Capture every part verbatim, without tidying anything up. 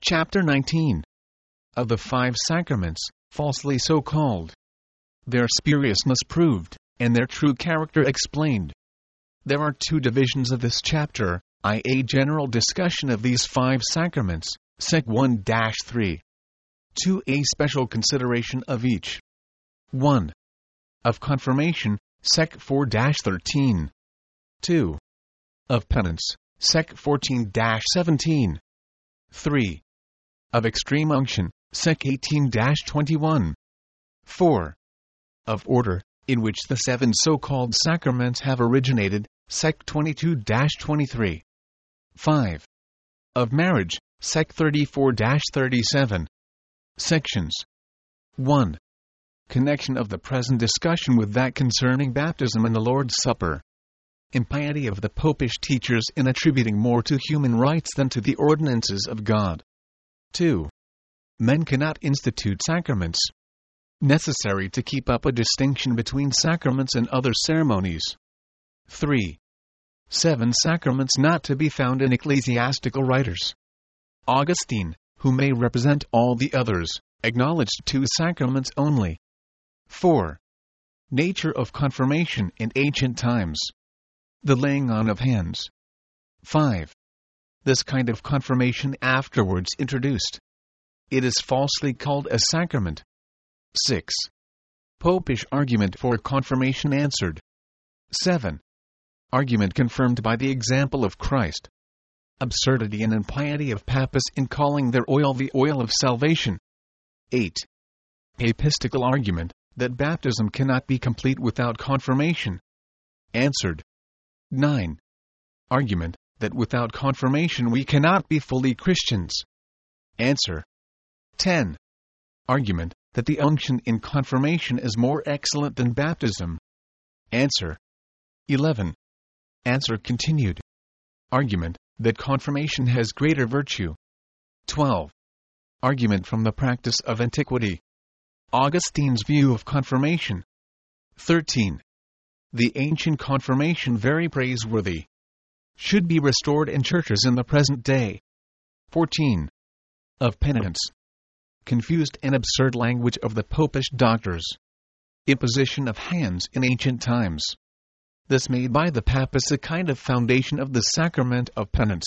Chapter nineteen. Of the five sacraments, falsely so called. Their spuriousness proved, and their true character explained. There are two divisions of this chapter, that is general discussion of these five sacraments, Sec one dash three. two A special consideration of each. one. Of confirmation, Sec four dash thirteen. two. Of penance, Sec fourteen dash seventeen. three. Of extreme unction, Sec eighteen dash twenty-one. four. Of order, in which the seven so-called sacraments have originated, Sec twenty-two dash twenty-three. five. Of marriage, Sec thirty-four dash thirty-seven. Sections. one. Connection of the present discussion with that concerning baptism and the Lord's Supper. Impiety of the popish teachers in attributing more to human rites than to the ordinances of God. two. Men cannot institute sacraments. Necessary to keep up a distinction between sacraments and other ceremonies. three. Seven sacraments not to be found in ecclesiastical writers. Augustine, who may represent all the others, acknowledged two sacraments only. four. Nature of confirmation in ancient times. The laying on of hands. five. This kind of confirmation afterwards introduced. It is falsely called a sacrament. six. Popish argument for confirmation answered. seven. Argument confirmed by the example of Christ. Absurdity and impiety of papists in calling their oil the oil of salvation. eight. Papistical argument that baptism cannot be complete without confirmation. Answered. nine. Argument that without confirmation we cannot be fully Christians. Answer. ten. Argument that the unction in confirmation is more excellent than baptism. Answer. eleven. Answer continued. Argument that confirmation has greater virtue. twelve. Argument from the practice of antiquity. Augustine's view of confirmation. thirteen. The ancient confirmation very praiseworthy. Should be restored in churches in the present day. fourteen. Of penitence. Confused and absurd language of the popish doctors. Imposition of hands in ancient times. This made by the papists a kind of foundation of the sacrament of penance.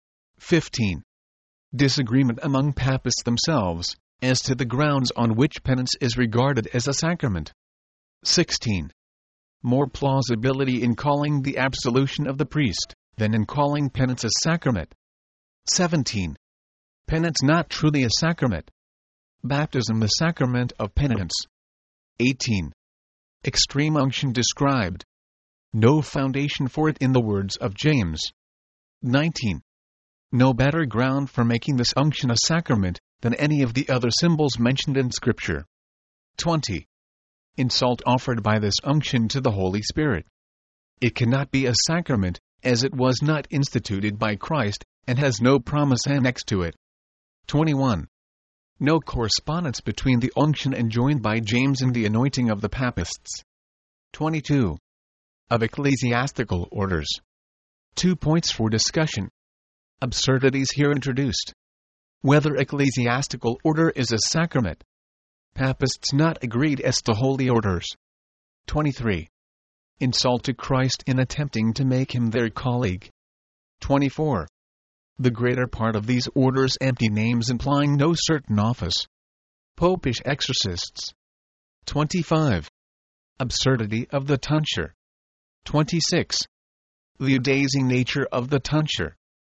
fifteen. Disagreement among papists themselves, as to the grounds on which penance is regarded as a sacrament. sixteen. More plausibility in calling the absolution of the priest, than in calling penance a sacrament. seventeen. Penance not truly a sacrament. Baptism the sacrament of penitence. eighteen. Extreme unction described. No foundation for it in the words of James. nineteen. No better ground for making this unction a sacrament than any of the other symbols mentioned in Scripture. twenty. Insult offered by this unction to the Holy Spirit. It cannot be a sacrament, as it was not instituted by Christ, and has no promise annexed to it. twenty-one. No correspondence between the unction enjoined by James and the anointing of the papists. twenty-two. Of ecclesiastical orders. Two points for discussion. Absurdities here introduced. Whether ecclesiastical order is a sacrament. Papists not agreed as to holy orders. twenty-three. Insult to Christ in attempting to make him their colleague. twenty-four. The greater part of these orders empty names implying no certain office. Popish exorcists. twenty-five. Absurdity of the tonsure. twenty-six. The Judaizing nature of the tonsure.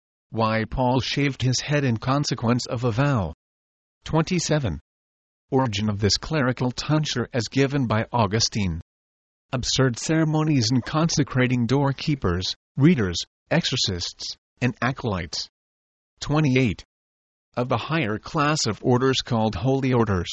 Why Paul shaved his head in consequence of a vow. twenty-seven. Origin of this clerical tonsure as given by Augustine. Absurd ceremonies in consecrating doorkeepers, readers, exorcists, and acolytes. twenty-eight. Of the higher class of orders called holy orders.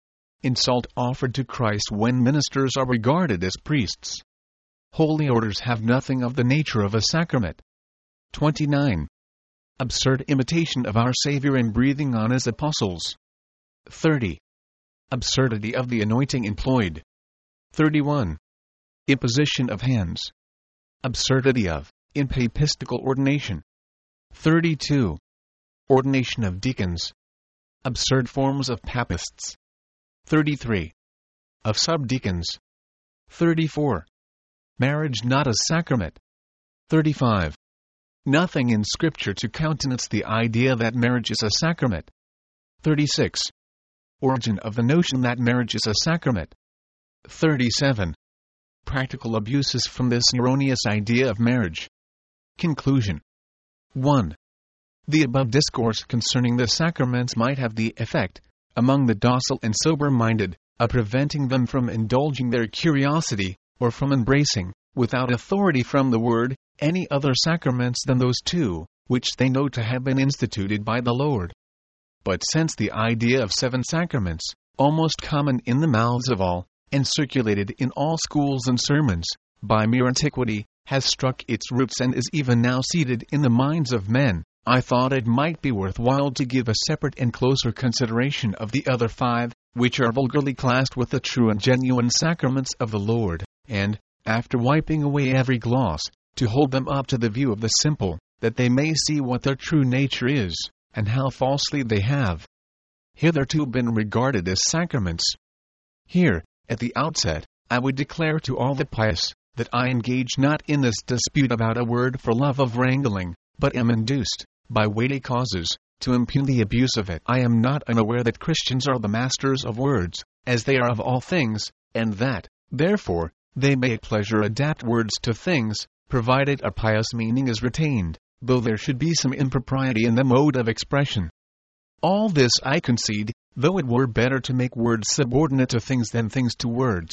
Insult offered to Christ when ministers are regarded as priests. Holy orders have nothing of the nature of a sacrament. twenty-nine. Absurd imitation of our Savior in breathing on his apostles. thirty. Absurdity of the anointing employed. thirty-one. Imposition of hands. Absurdity of, in papistical ordination. thirty-two. Ordination of deacons. Absurd forms of papists. thirty-three. Of subdeacons. thirty-four. Marriage not a sacrament. thirty-five. Nothing in Scripture to countenance the idea that marriage is a sacrament. thirty-six. Origin of the notion that marriage is a sacrament. thirty-seven. Practical abuses from this erroneous idea of marriage. Conclusion. one. The above discourse concerning the sacraments might have the effect, among the docile and sober-minded, of preventing them from indulging their curiosity, or from embracing, without authority from the Word, any other sacraments than those two, which they know to have been instituted by the Lord. But since the idea of seven sacraments, almost common in the mouths of all, and circulated in all schools and sermons, by mere antiquity, has struck its roots and is even now seated in the minds of men, I thought it might be worthwhile to give a separate and closer consideration of the other five, which are vulgarly classed with the true and genuine sacraments of the Lord, and, after wiping away every gloss, to hold them up to the view of the simple, that they may see what their true nature is, and how falsely they have hitherto been regarded as sacraments. Here, at the outset, I would declare to all the pious, that I engage not in this dispute about a word for love of wrangling, but am induced, by weighty causes, to impugn the abuse of it. I am not unaware that Christians are the masters of words, as they are of all things, and that, therefore, they may at pleasure adapt words to things, provided a pious meaning is retained, though there should be some impropriety in the mode of expression. All this I concede, though it were better to make words subordinate to things than things to words.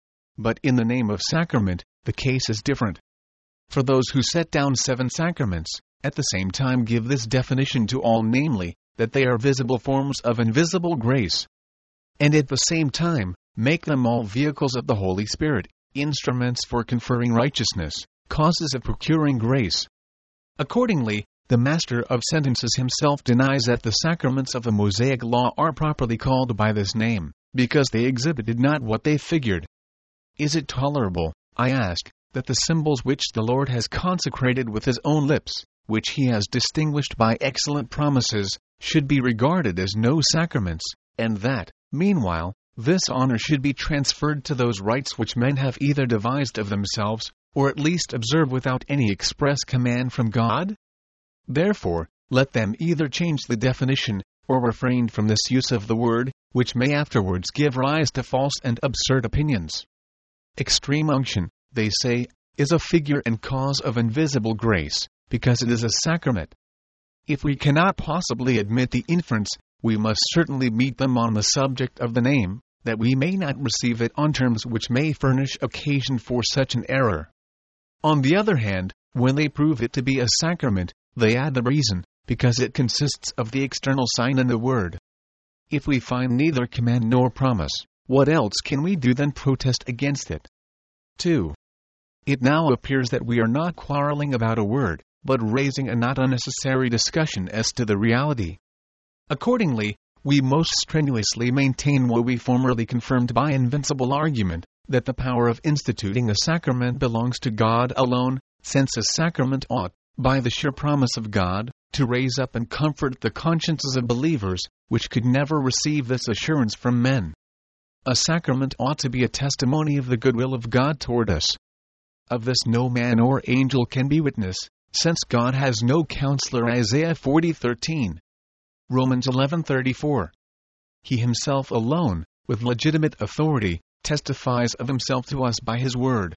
But in the name of sacrament, the case is different. For those who set down seven sacraments, at the same time give this definition to all, namely, that they are visible forms of invisible grace, and at the same time, make them all vehicles of the Holy Spirit, instruments for conferring righteousness, causes of procuring grace. Accordingly, the Master of Sentences himself denies that the sacraments of the Mosaic Law are properly called by this name, because they exhibited not what they figured. Is it tolerable, I ask, that the symbols which the Lord has consecrated with his own lips, which he has distinguished by excellent promises, should be regarded as no sacraments, and that, meanwhile, this honor should be transferred to those rites which men have either devised of themselves, or at least observe without any express command from God? Therefore, let them either change the definition, or refrain from this use of the word, which may afterwards give rise to false and absurd opinions. Extreme unction, they say, is a figure and cause of invisible grace, because it is a sacrament. If we cannot possibly admit the inference, we must certainly meet them on the subject of the name, that we may not receive it on terms which may furnish occasion for such an error. On the other hand, when they prove it to be a sacrament, they add the reason, because it consists of the external sign and the word. If we find neither command nor promise, what else can we do than protest against it? two. It now appears that we are not quarreling about a word, but raising a not unnecessary discussion as to the reality. Accordingly, we most strenuously maintain what we formerly confirmed by invincible argument, that the power of instituting a sacrament belongs to God alone, since a sacrament ought, by the sure promise of God, to raise up and comfort the consciences of believers, which could never receive this assurance from men. A sacrament ought to be a testimony of the goodwill of God toward us. Of this no man or angel can be witness, since God has no counselor. Isaiah forty thirteen. Romans eleven thirty-four. He himself alone, with legitimate authority, testifies of himself to us by his word.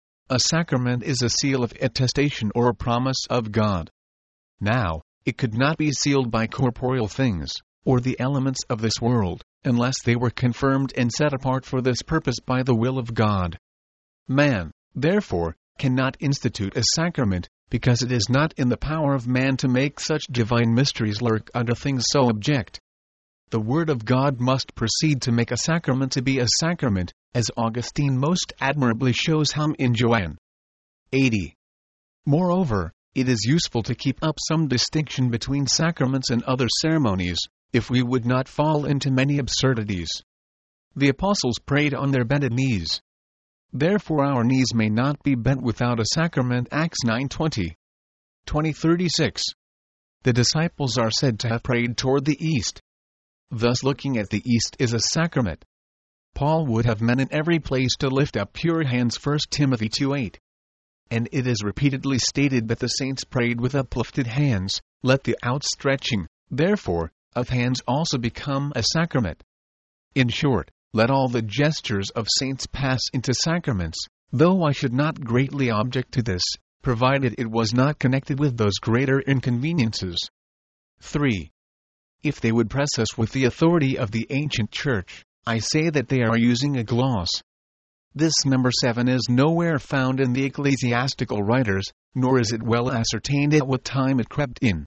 A sacrament is a seal of attestation or a promise of God. Now, it could not be sealed by corporeal things, or the elements of this world, unless they were confirmed and set apart for this purpose by the will of God. Man, therefore, cannot institute a sacrament, because it is not in the power of man to make such divine mysteries lurk under things so abject. The Word of God must proceed to make a sacrament to be a sacrament, as Augustine most admirably shows how in Joanne eighty. Moreover, it is useful to keep up some distinction between sacraments and other ceremonies, if we would not fall into many absurdities. The apostles prayed on their bended knees. Therefore our knees may not be bent without a sacrament. Acts nine twenty. twenty thirty-six. the disciples are said to have prayed toward the east. Thus looking at the east is a sacrament. Paul would have meant in every place to lift up pure hands, First Timothy two eight. And it is repeatedly stated that the saints prayed with uplifted hands. Let the outstretching, therefore, of hands also become a sacrament. In short, let all the gestures of saints pass into sacraments, though I should not greatly object to this, provided it was not connected with those greater inconveniences. three. If they would press us with the authority of the ancient church, I say that they are using a gloss. This number seven is nowhere found in the ecclesiastical writers, nor is it well ascertained at what time it crept in.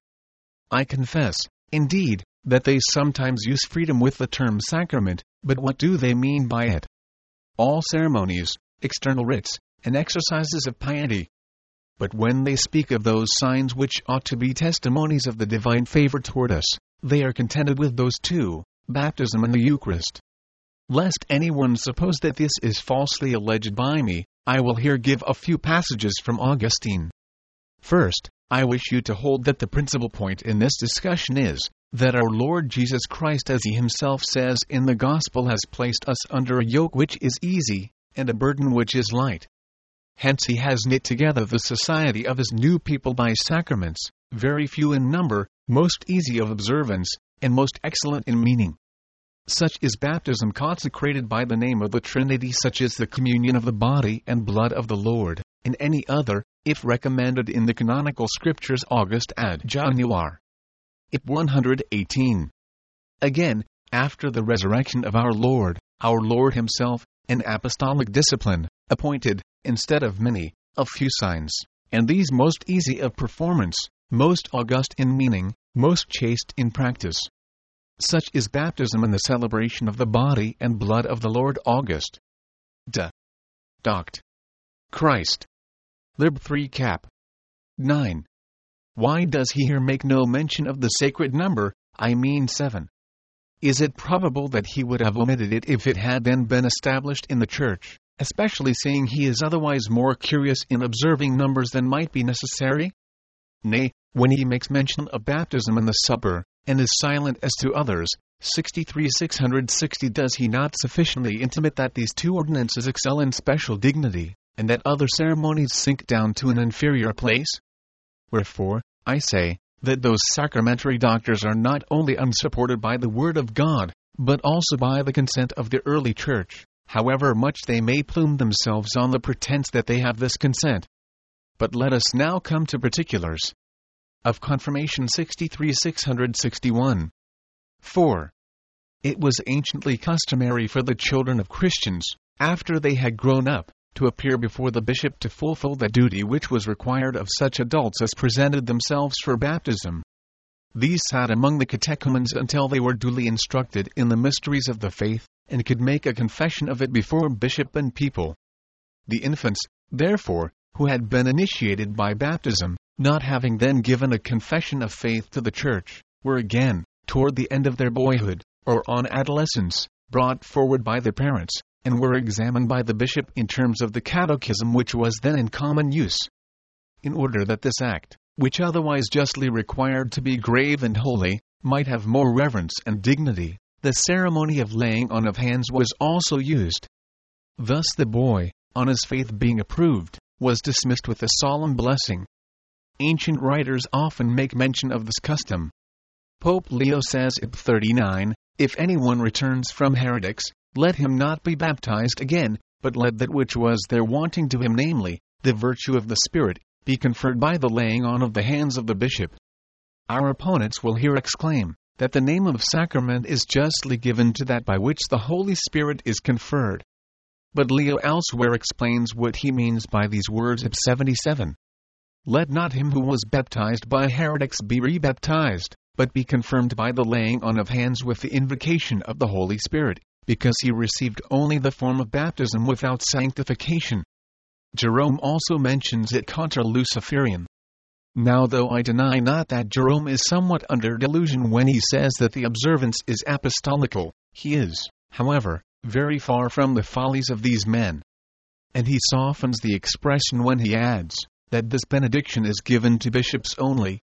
I confess, indeed, that they sometimes use freedom with the term sacrament, but what do they mean by it? All ceremonies, external rites, and exercises of piety. But when they speak of those signs which ought to be testimonies of the divine favor toward us, they are contented with those two, baptism and the Eucharist. Lest anyone suppose that this is falsely alleged by me, I will here give a few passages from Augustine. First, I wish you to hold that the principal point in this discussion is, that our Lord Jesus Christ, as he himself says in the Gospel, has placed us under a yoke which is easy, and a burden which is light. Hence he has knit together the society of his new people by sacraments, very few in number, most easy of observance, and most excellent in meaning. Such is baptism consecrated by the name of the Trinity, such is the communion of the body and blood of the Lord, and any other, if recommended in the canonical scriptures. August ad Januar. I P one eighteen. Again, after the resurrection of our Lord, our Lord himself, an apostolic discipline, appointed, instead of many, a few signs, and these most easy of performance, most august in meaning, most chaste in practice. Such is baptism and the celebration of the body and blood of the Lord. August. De. Doct. Christ. Lib three cap. nine. Why does he here make no mention of the sacred number, I mean seven? Is it probable that he would have omitted it if it had then been established in the Church, especially seeing he is otherwise more curious in observing numbers than might be necessary? Nay, when he makes mention of baptism and the supper, and is silent as to others, sixty-three six sixty, does he not sufficiently intimate that these two ordinances excel in special dignity, and that other ceremonies sink down to an inferior place? Wherefore, I say, that those sacramentary doctors are not only unsupported by the Word of God, but also by the consent of the early Church, however much they may plume themselves on the pretense that they have this consent. But let us now come to particulars. Of confirmation sixty-three six sixty-one. four. It was anciently customary for the children of Christians, after they had grown up, to appear before the bishop to fulfill the duty which was required of such adults as presented themselves for baptism. These sat among the catechumens until they were duly instructed in the mysteries of the faith, and could make a confession of it before bishop and people. The infants, therefore, who had been initiated by baptism, not having then given a confession of faith to the Church, were again, toward the end of their boyhood, or on adolescence, brought forward by their parents, and were examined by the bishop in terms of the catechism which was then in common use. In order that this act, which otherwise justly required to be grave and holy, might have more reverence and dignity, the ceremony of laying on of hands was also used. Thus the boy, on his faith being approved, was dismissed with a solemn blessing. Ancient writers often make mention of this custom. Pope Leo says in thirty-nine, if anyone returns from heretics, let him not be baptized again, but let that which was there wanting to him, namely, the virtue of the Spirit, be conferred by the laying on of the hands of the bishop. Our opponents will here exclaim, that the name of sacrament is justly given to that by which the Holy Spirit is conferred. But Leo elsewhere explains what he means by these words of seventy-seven. Let not him who was baptized by heretics be rebaptized, but be confirmed by the laying on of hands with the invocation of the Holy Spirit, because he received only the form of baptism without sanctification. Jerome also mentions it contra Luciferian. Now though I deny not that Jerome is somewhat under delusion when he says that the observance is apostolical, he is, however, very far from the follies of these men. And he softens the expression when he adds, that this benediction is given to bishops only,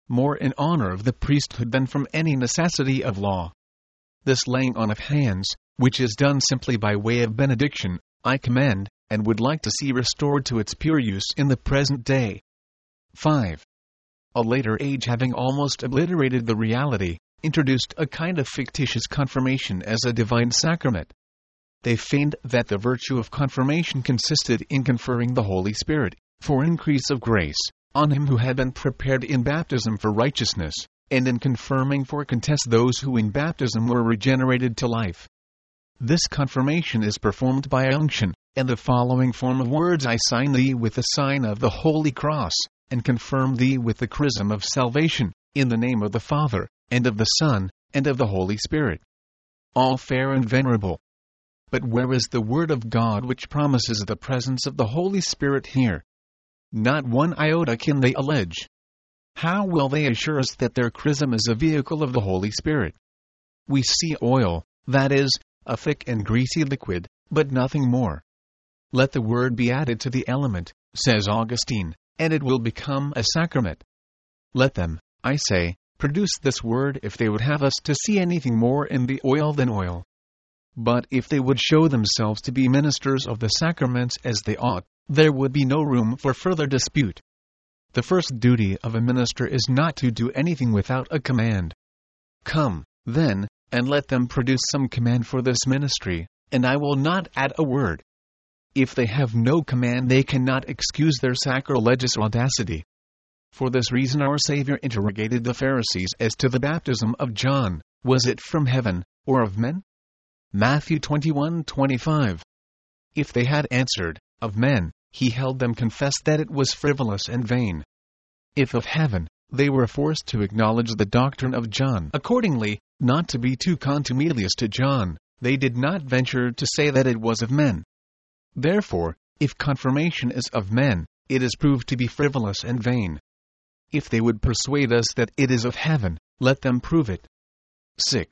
more in honor of the priesthood than from any necessity of law. This laying on of hands, which is done simply by way of benediction, I commend, and would like to see restored to its pure use in the present day. five. A later age, having almost obliterated the reality, introduced a kind of fictitious confirmation as a divine sacrament. They feigned that the virtue of confirmation consisted in conferring the Holy Spirit, for increase of grace, on him who had been prepared in baptism for righteousness, and in confirming for contest those who in baptism were regenerated to life. This confirmation is performed by unction, and the following form of words: I sign thee with the sign of the Holy Cross, and confirm thee with the chrism of salvation, in the name of the Father, and of the Son, and of the Holy Spirit. All fair and venerable. But where is the word of God which promises the presence of the Holy Spirit here? Not one iota can they allege. How will they assure us that their chrism is a vehicle of the Holy Spirit? We see oil, that is, a thick and greasy liquid, but nothing more. Let the word be added to the element, says Augustine, and it will become a sacrament. Let them, I say, produce this word if they would have us to see anything more in the oil than oil. But if they would show themselves to be ministers of the sacraments as they ought, there would be no room for further dispute. The first duty of a minister is not to do anything without a command. Come, then, and let them produce some command for this ministry, and I will not add a word. If they have no command, they cannot excuse their sacrilegious audacity. For this reason our Savior interrogated the Pharisees as to the baptism of John: was it from heaven, or of men? Matthew twenty-one twenty-five. If they had answered, of men, he held them confess that it was frivolous and vain. If of heaven, they were forced to acknowledge the doctrine of John. Accordingly, not to be too contumelious to John, they did not venture to say that it was of men. Therefore, if confirmation is of men, it is proved to be frivolous and vain. If they would persuade us that it is of heaven, let them prove it. six.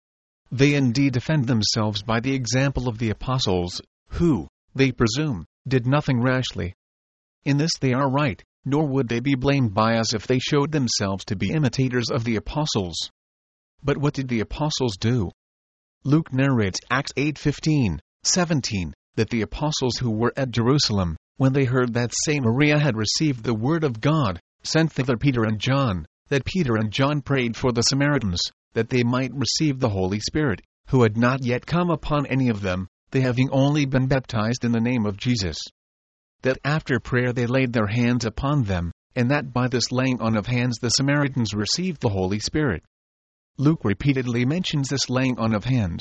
They indeed defend themselves by the example of the apostles, who, they presume, did nothing rashly. In this they are right, nor would they be blamed by us if they showed themselves to be imitators of the apostles. But what did the apostles do? Luke narrates Acts eight fifteen, seventeen, that the apostles who were at Jerusalem, when they heard that Samaria had received the word of God, sent thither Peter and John, that Peter and John prayed for the Samaritans, that they might receive the Holy Spirit, who had not yet come upon any of them, they having only been baptized in the name of Jesus. That after prayer they laid their hands upon them, and that by this laying on of hands the Samaritans received the Holy Spirit. Luke repeatedly mentions this laying on of hands.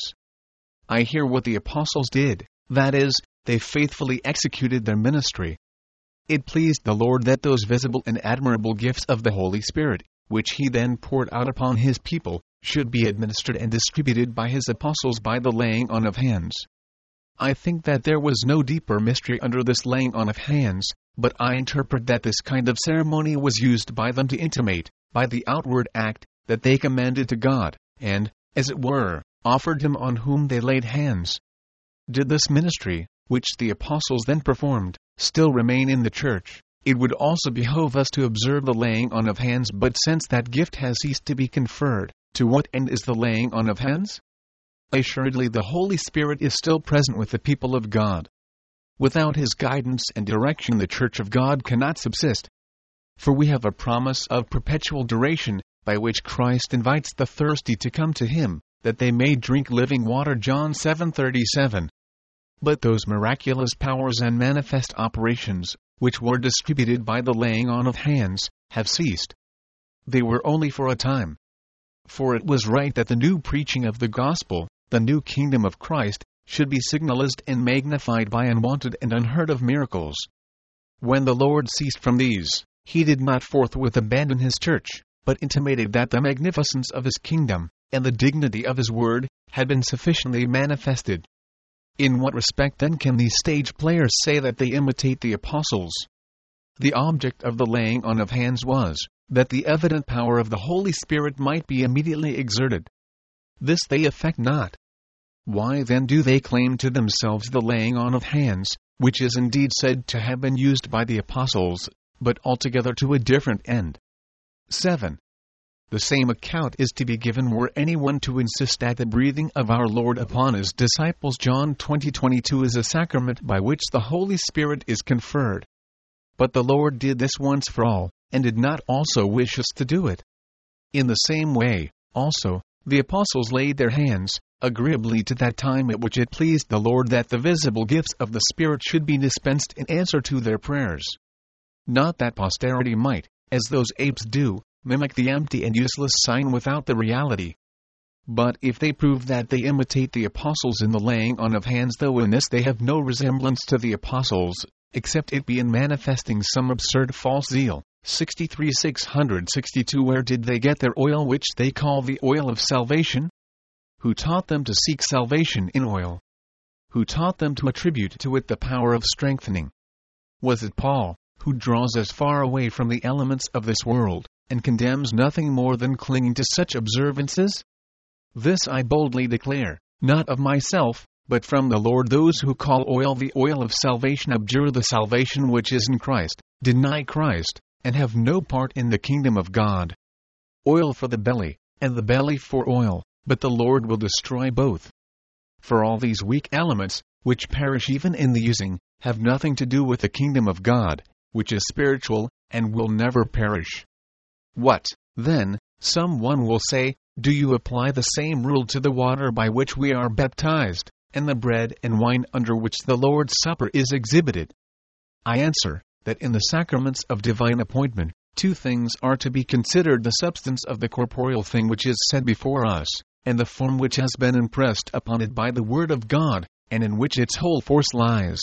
I hear what the apostles did, that is, they faithfully executed their ministry. It pleased the Lord that those visible and admirable gifts of the Holy Spirit, which he then poured out upon his people, should be administered and distributed by his apostles by the laying on of hands. I think that there was no deeper mystery under this laying on of hands, but I interpret that this kind of ceremony was used by them to intimate, by the outward act, that they commended to God, and, as it were, offered him on whom they laid hands. Did this ministry, which the apostles then performed, still remain in the church, it would also behove us to observe the laying on of hands. But since that gift has ceased to be conferred, to what end is the laying on of hands? Assuredly the Holy Spirit is still present with the people of God. Without his guidance and direction the Church of God cannot subsist. For we have a promise of perpetual duration, by which Christ invites the thirsty to come to him, that they may drink living water. John seven thirty-seven. But those miraculous powers and manifest operations, which were distributed by the laying on of hands, have ceased. They were only for a time. For it was right that the new preaching of the gospel, the new kingdom of Christ, should be signalized and magnified by unwonted and unheard of miracles. When the Lord ceased from these, he did not forthwith abandon his church, but intimated that the magnificence of his kingdom, and the dignity of his word, had been sufficiently manifested. In what respect then can these stage players say that they imitate the apostles? The object of the laying on of hands was, that the evident power of the Holy Spirit might be immediately exerted. This they effect not. Why then do they claim to themselves the laying on of hands, which is indeed said to have been used by the apostles, but altogether to a different end? seven. The same account is to be given were anyone to insist at the breathing of our Lord upon his disciples. John twenty twenty-two is a sacrament by which the Holy Spirit is conferred. But the Lord did this once for all, and did not also wish us to do it. In the same way, also, the apostles laid their hands, agreeably to that time at which it pleased the Lord that the visible gifts of the Spirit should be dispensed in answer to their prayers. Not that posterity might, as those apes do, mimic the empty and useless sign without the reality. But if they prove that they imitate the apostles in the laying on of hands, though in this they have no resemblance to the apostles, except it be in manifesting some absurd false zeal. sixty-three six sixty-two Where did they get their oil which they call the oil of salvation? Who taught them to seek salvation in oil? Who taught them to attribute to it the power of strengthening? Was it Paul, who draws us far away from the elements of this world, and condemns nothing more than clinging to such observances? This I boldly declare, not of myself, but from the Lord. Those who call oil the oil of salvation abjure the salvation which is in Christ, deny Christ, and have no part in the kingdom of God. Oil for the belly, and the belly for oil, but the Lord will destroy both. For all these weak elements, which perish even in the using, have nothing to do with the kingdom of God, which is spiritual, and will never perish. What, then, some one will say, do you apply the same rule to the water by which we are baptized, and the bread and wine under which the Lord's Supper is exhibited? I answer, that in the sacraments of divine appointment, two things are to be considered: the substance of the corporeal thing which is set before us, and the form which has been impressed upon it by the Word of God, and in which its whole force lies.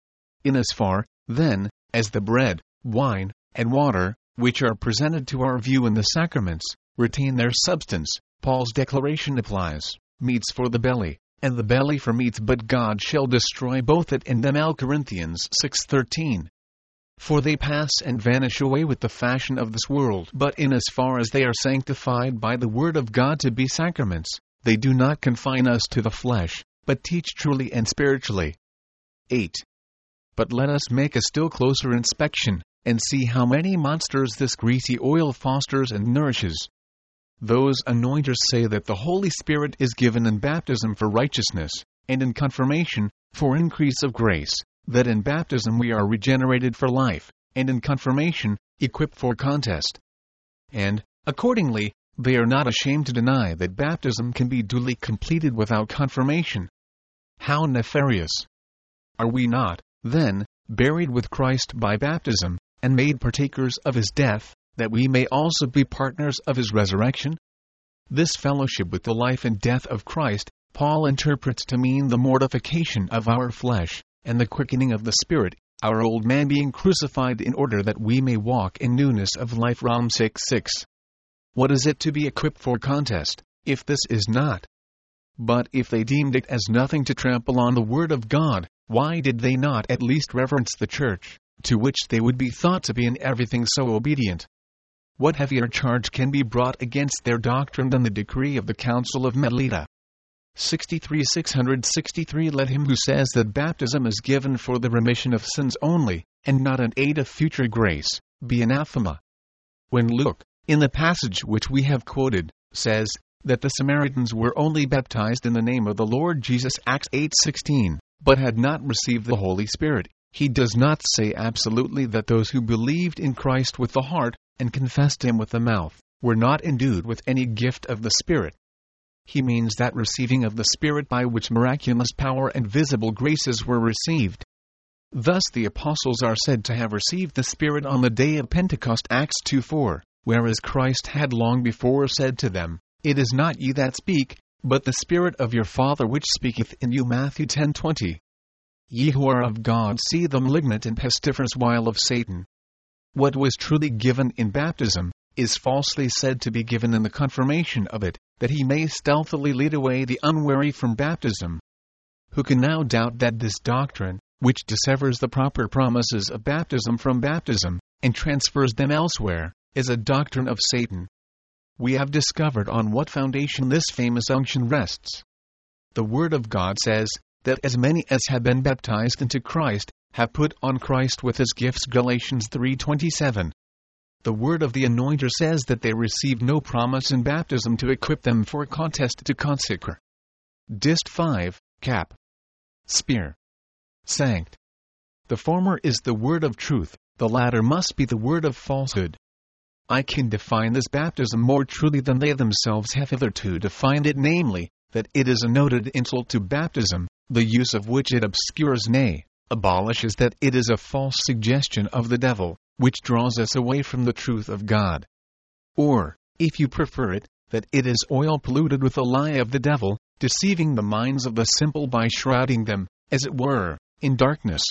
In as far, then, as the bread, wine, and water, which are presented to our view in the sacraments, retain their substance, Paul's declaration applies: meats for the belly, and the belly for meats, but God shall destroy both it and them. Second Corinthians six thirteen. For they pass and vanish away with the fashion of this world. But in as far as they are sanctified by the Word of God to be sacraments, they do not confine us to the flesh, but teach truly and spiritually. eight. But let us make a still closer inspection, and see how many monsters this greasy oil fosters and nourishes. Those anointers say that the Holy Spirit is given in baptism for righteousness, and in confirmation, for increase of grace, that in baptism we are regenerated for life, and in confirmation, equipped for contest. And, accordingly, they are not ashamed to deny that baptism can be duly completed without confirmation. How nefarious! Are we not, then, buried with Christ by baptism, and made partakers of his death, that we may also be partners of his resurrection? This fellowship with the life and death of Christ, Paul interprets to mean the mortification of our flesh, and the quickening of the Spirit, our old man being crucified in order that we may walk in newness of life. Romans six six. What is it to be equipped for contest, if this is not? But if they deemed it as nothing to trample on the Word of God, why did they not at least reverence the Church, to which they would be thought to be in everything so obedient? What heavier charge can be brought against their doctrine than the decree of the Council of Melita? sixty-three six sixty-three Let him who says that baptism is given for the remission of sins only, and not an aid of future grace, be anathema. When Luke, in the passage which we have quoted, says that the Samaritans were only baptized in the name of the Lord Jesus, Acts eight sixteen, but had not received the Holy Spirit, he does not say absolutely that those who believed in Christ with the heart, and confessed him with the mouth, were not endued with any gift of the Spirit. He means that receiving of the Spirit by which miraculous power and visible graces were received. Thus the apostles are said to have received the Spirit on the day of Pentecost, Acts two four, whereas Christ had long before said to them, It is not ye that speak, but the Spirit of your Father which speaketh in you. Matthew ten twenty. Ye who are of God see the malignant and pestiferous wile of Satan. What was truly given in baptism, is falsely said to be given in the confirmation of it, that he may stealthily lead away the unwary from baptism. Who can now doubt that this doctrine, which dissevers the proper promises of baptism from baptism, and transfers them elsewhere, is a doctrine of Satan? We have discovered on what foundation this famous unction rests. The Word of God says, that as many as have been baptized into Christ, have put on Christ with his gifts. Galatians three twenty-seven. The word of the anointer says that they receive no promise in baptism to equip them for contest to consecrate. Dist five, cap. Spear. Sanct. The former is the word of truth, the latter must be the word of falsehood. I can define this baptism more truly than they themselves have hitherto defined it, namely, that it is a noted insult to baptism, the use of which it obscures, nay, abolishes, that it is a false suggestion of the devil, which draws us away from the truth of God. Or, if you prefer it, that it is oil polluted with the lie of the devil, deceiving the minds of the simple by shrouding them, as it were, in darkness.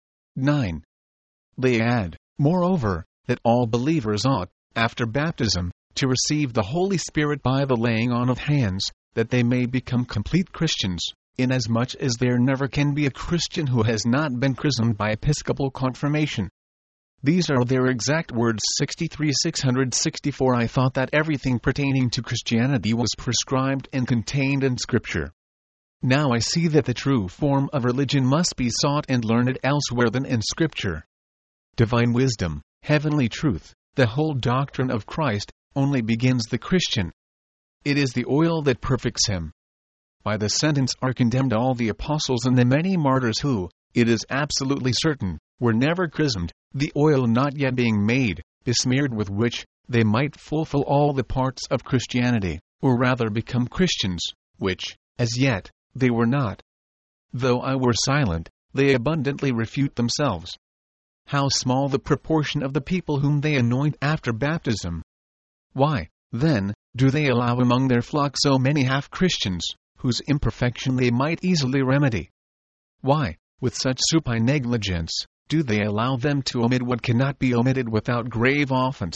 nine. They add, moreover, that all believers ought, after baptism, to receive the Holy Spirit by the laying on of hands, that they may become complete Christians, inasmuch as there never can be a Christian who has not been christened by episcopal confirmation. These are their exact words. sixty-three six sixty-four I thought that everything pertaining to Christianity was prescribed and contained in Scripture. Now I see that the true form of religion must be sought and learned elsewhere than in Scripture. Divine wisdom, heavenly truth, the whole doctrine of Christ, only begins the Christian. It is the oil that perfects him. By the sentence are condemned all the apostles and the many martyrs who, it is absolutely certain, were never christened, the oil not yet being made, besmeared with which they might fulfill all the parts of Christianity, or rather become Christians, which, as yet, they were not. Though I were silent, they abundantly refute themselves. How small the proportion of the people whom they anoint after baptism! Why, then, do they allow among their flock so many half-Christians, whose imperfection they might easily remedy? Why, with such supine negligence, do they allow them to omit what cannot be omitted without grave offense?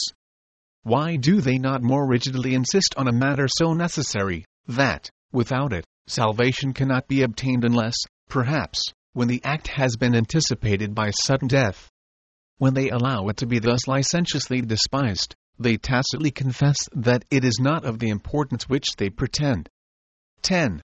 Why do they not more rigidly insist on a matter so necessary, that, without it, salvation cannot be obtained unless, perhaps, when the act has been anticipated by sudden death? When they allow it to be thus licentiously despised, they tacitly confess that it is not of the importance which they pretend. ten.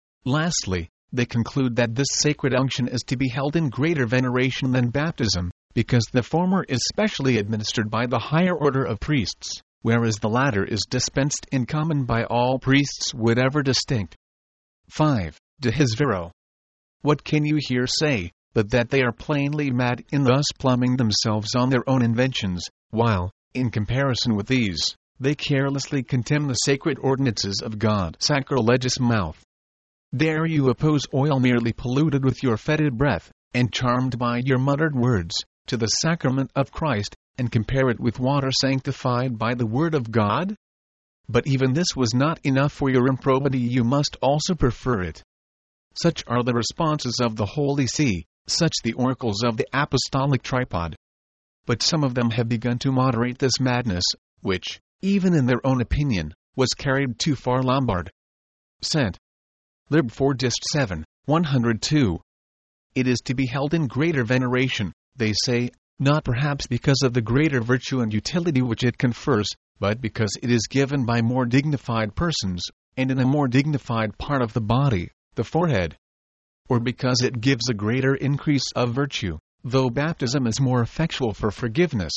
Lastly, they conclude that this sacred unction is to be held in greater veneration than baptism, because the former is specially administered by the higher order of priests, whereas the latter is dispensed in common by all priests whatever distinct. five. De his vero. What can you here say, but that they are plainly mad in thus pluming themselves on their own inventions, while, in comparison with these, they carelessly contemn the sacred ordinances of God? Sacrilegious mouth. Dare you oppose oil merely polluted with your fetid breath, and charmed by your muttered words, to the sacrament of Christ, and compare it with water sanctified by the word of God? But even this was not enough for your improbity, you must also prefer it. Such are the responses of the Holy See, such the oracles of the apostolic tripod. But some of them have begun to moderate this madness, which, even in their own opinion, was carried too far. Lombard. Cent. Lib four Dist seven, one oh two. It is to be held in greater veneration, they say, not perhaps because of the greater virtue and utility which it confers, but because it is given by more dignified persons, and in a more dignified part of the body, the forehead. Or because it gives a greater increase of virtue, though baptism is more effectual for forgiveness.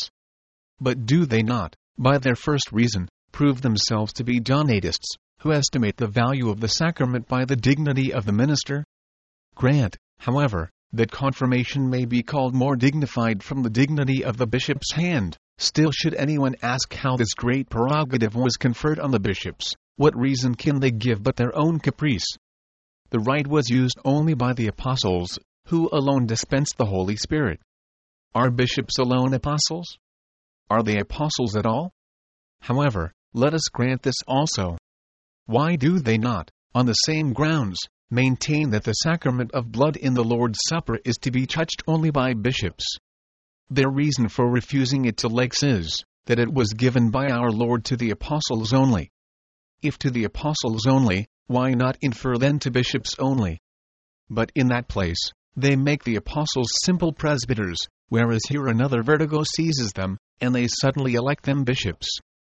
But do they not, by their first reason, prove themselves to be Donatists, who estimate the value of the sacrament by the dignity of the minister? Grant, however, that confirmation may be called more dignified from the dignity of the bishop's hand. Still, should anyone ask how this great prerogative was conferred on the bishops, what reason can they give but their own caprice? The right was used only by the apostles, who alone dispensed the Holy Spirit. Are bishops alone apostles? Are they apostles at all? However, let us grant this also. Why do they not, on the same grounds, maintain that the sacrament of blood in the Lord's Supper is to be touched only by bishops? Their reason for refusing it to laicks is, that it was given by our Lord to the apostles only. If to the apostles only, why not infer then to bishops only? But in that place, they make the apostles simple presbyters, whereas here another vertigo seizes them, and they suddenly elect them bishops.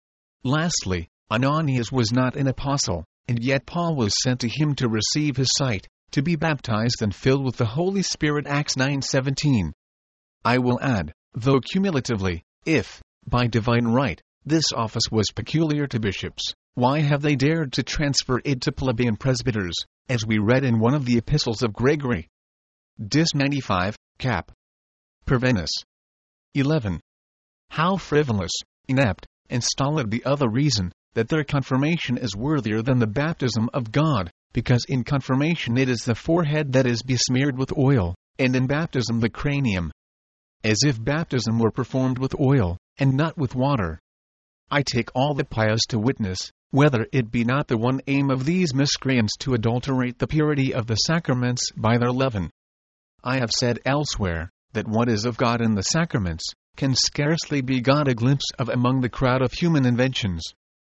Lastly, Ananias was not an apostle, and yet Paul was sent to him to receive his sight, to be baptized and filled with the Holy Spirit. Acts nine seventeen. I will add, though cumulatively, if, By divine right, this office was peculiar to bishops. Why have they dared to transfer it to plebeian presbyters, as we read in one of the epistles of Gregory? Dis ninety-five, cap. Pervenus. eleven. How frivolous, inept, and stolid the other reason, that their confirmation is worthier than the baptism of God, because in confirmation it is the forehead that is besmeared with oil, and in baptism the cranium. As if baptism were performed with oil, and not with water. I take all the pious to witness, whether it be not the one aim of these miscreants to adulterate the purity of the sacraments by their leaven. I have said elsewhere, that what is of God in the sacraments, can scarcely be got a glimpse of among the crowd of human inventions.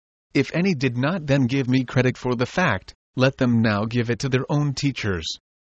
If any did not then give me credit for the fact, let them now give it to their own teachers.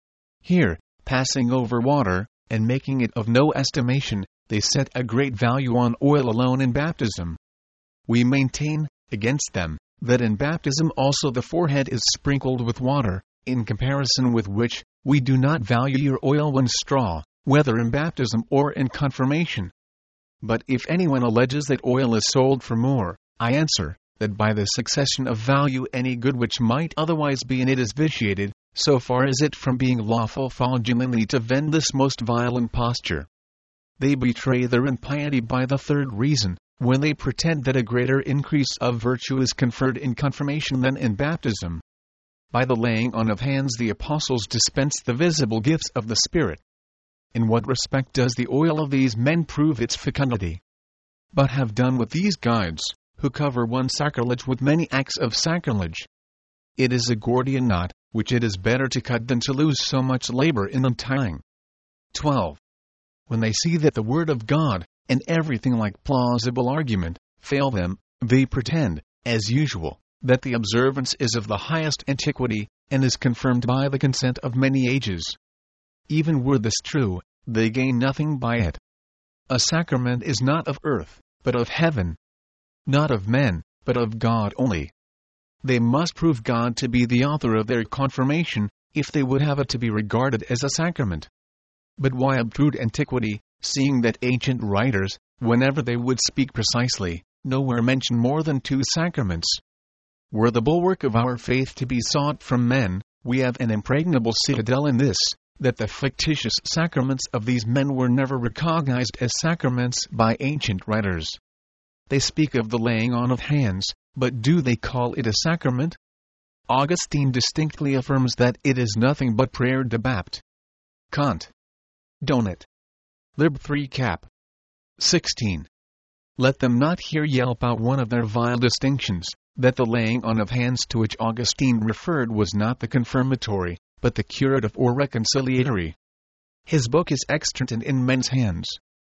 Here, passing over water, and making it of no estimation, they set a great value on oil alone in baptism. We maintain, against them, that in baptism also the forehead is sprinkled with water, in comparison with which, we do not value your oil one straw, whether in baptism or in confirmation. But if anyone alleges that oil is sold for more, I answer, that by the succession of value any good which might otherwise be in it is vitiated, so far is it from being lawful fraudulently to vend this most vile imposture. They betray their impiety by the third reason, when they pretend that a greater increase of virtue is conferred in confirmation than in baptism. By the laying on of hands the apostles dispensed the visible gifts of the Spirit. In what respect does the oil of these men prove its fecundity? But have done with these guides, who cover one sacrilege with many acts of sacrilege. It is a Gordian knot, which it is better to cut than to lose so much labor in untying. twelve. When they see that the word of God, and everything like plausible argument, fail them, they pretend, as usual, that the observance is of the highest antiquity, and is confirmed by the consent of many ages. Even were this true, they gain nothing by it. A sacrament is not of earth, but of heaven. Not of men, but of God only. They must prove God to be the author of their confirmation, if they would have it to be regarded as a sacrament. But why obtrude antiquity, seeing that ancient writers, whenever they would speak precisely, nowhere mention more than two sacraments? Were the bulwark of our faith to be sought from men, we have an impregnable citadel in this, that the fictitious sacraments of these men were never recognized as sacraments by ancient writers. They speak of the laying on of hands, but do they call it a sacrament? Augustine distinctly affirms that it is nothing but prayer de bapt. Kant. Donat. Lib three cap. sixteen. Let them not here yelp out one of their vile distinctions, that the laying on of hands to which Augustine referred was not the confirmatory, but the curative or reconciliatory. His book is extant and in men's hands.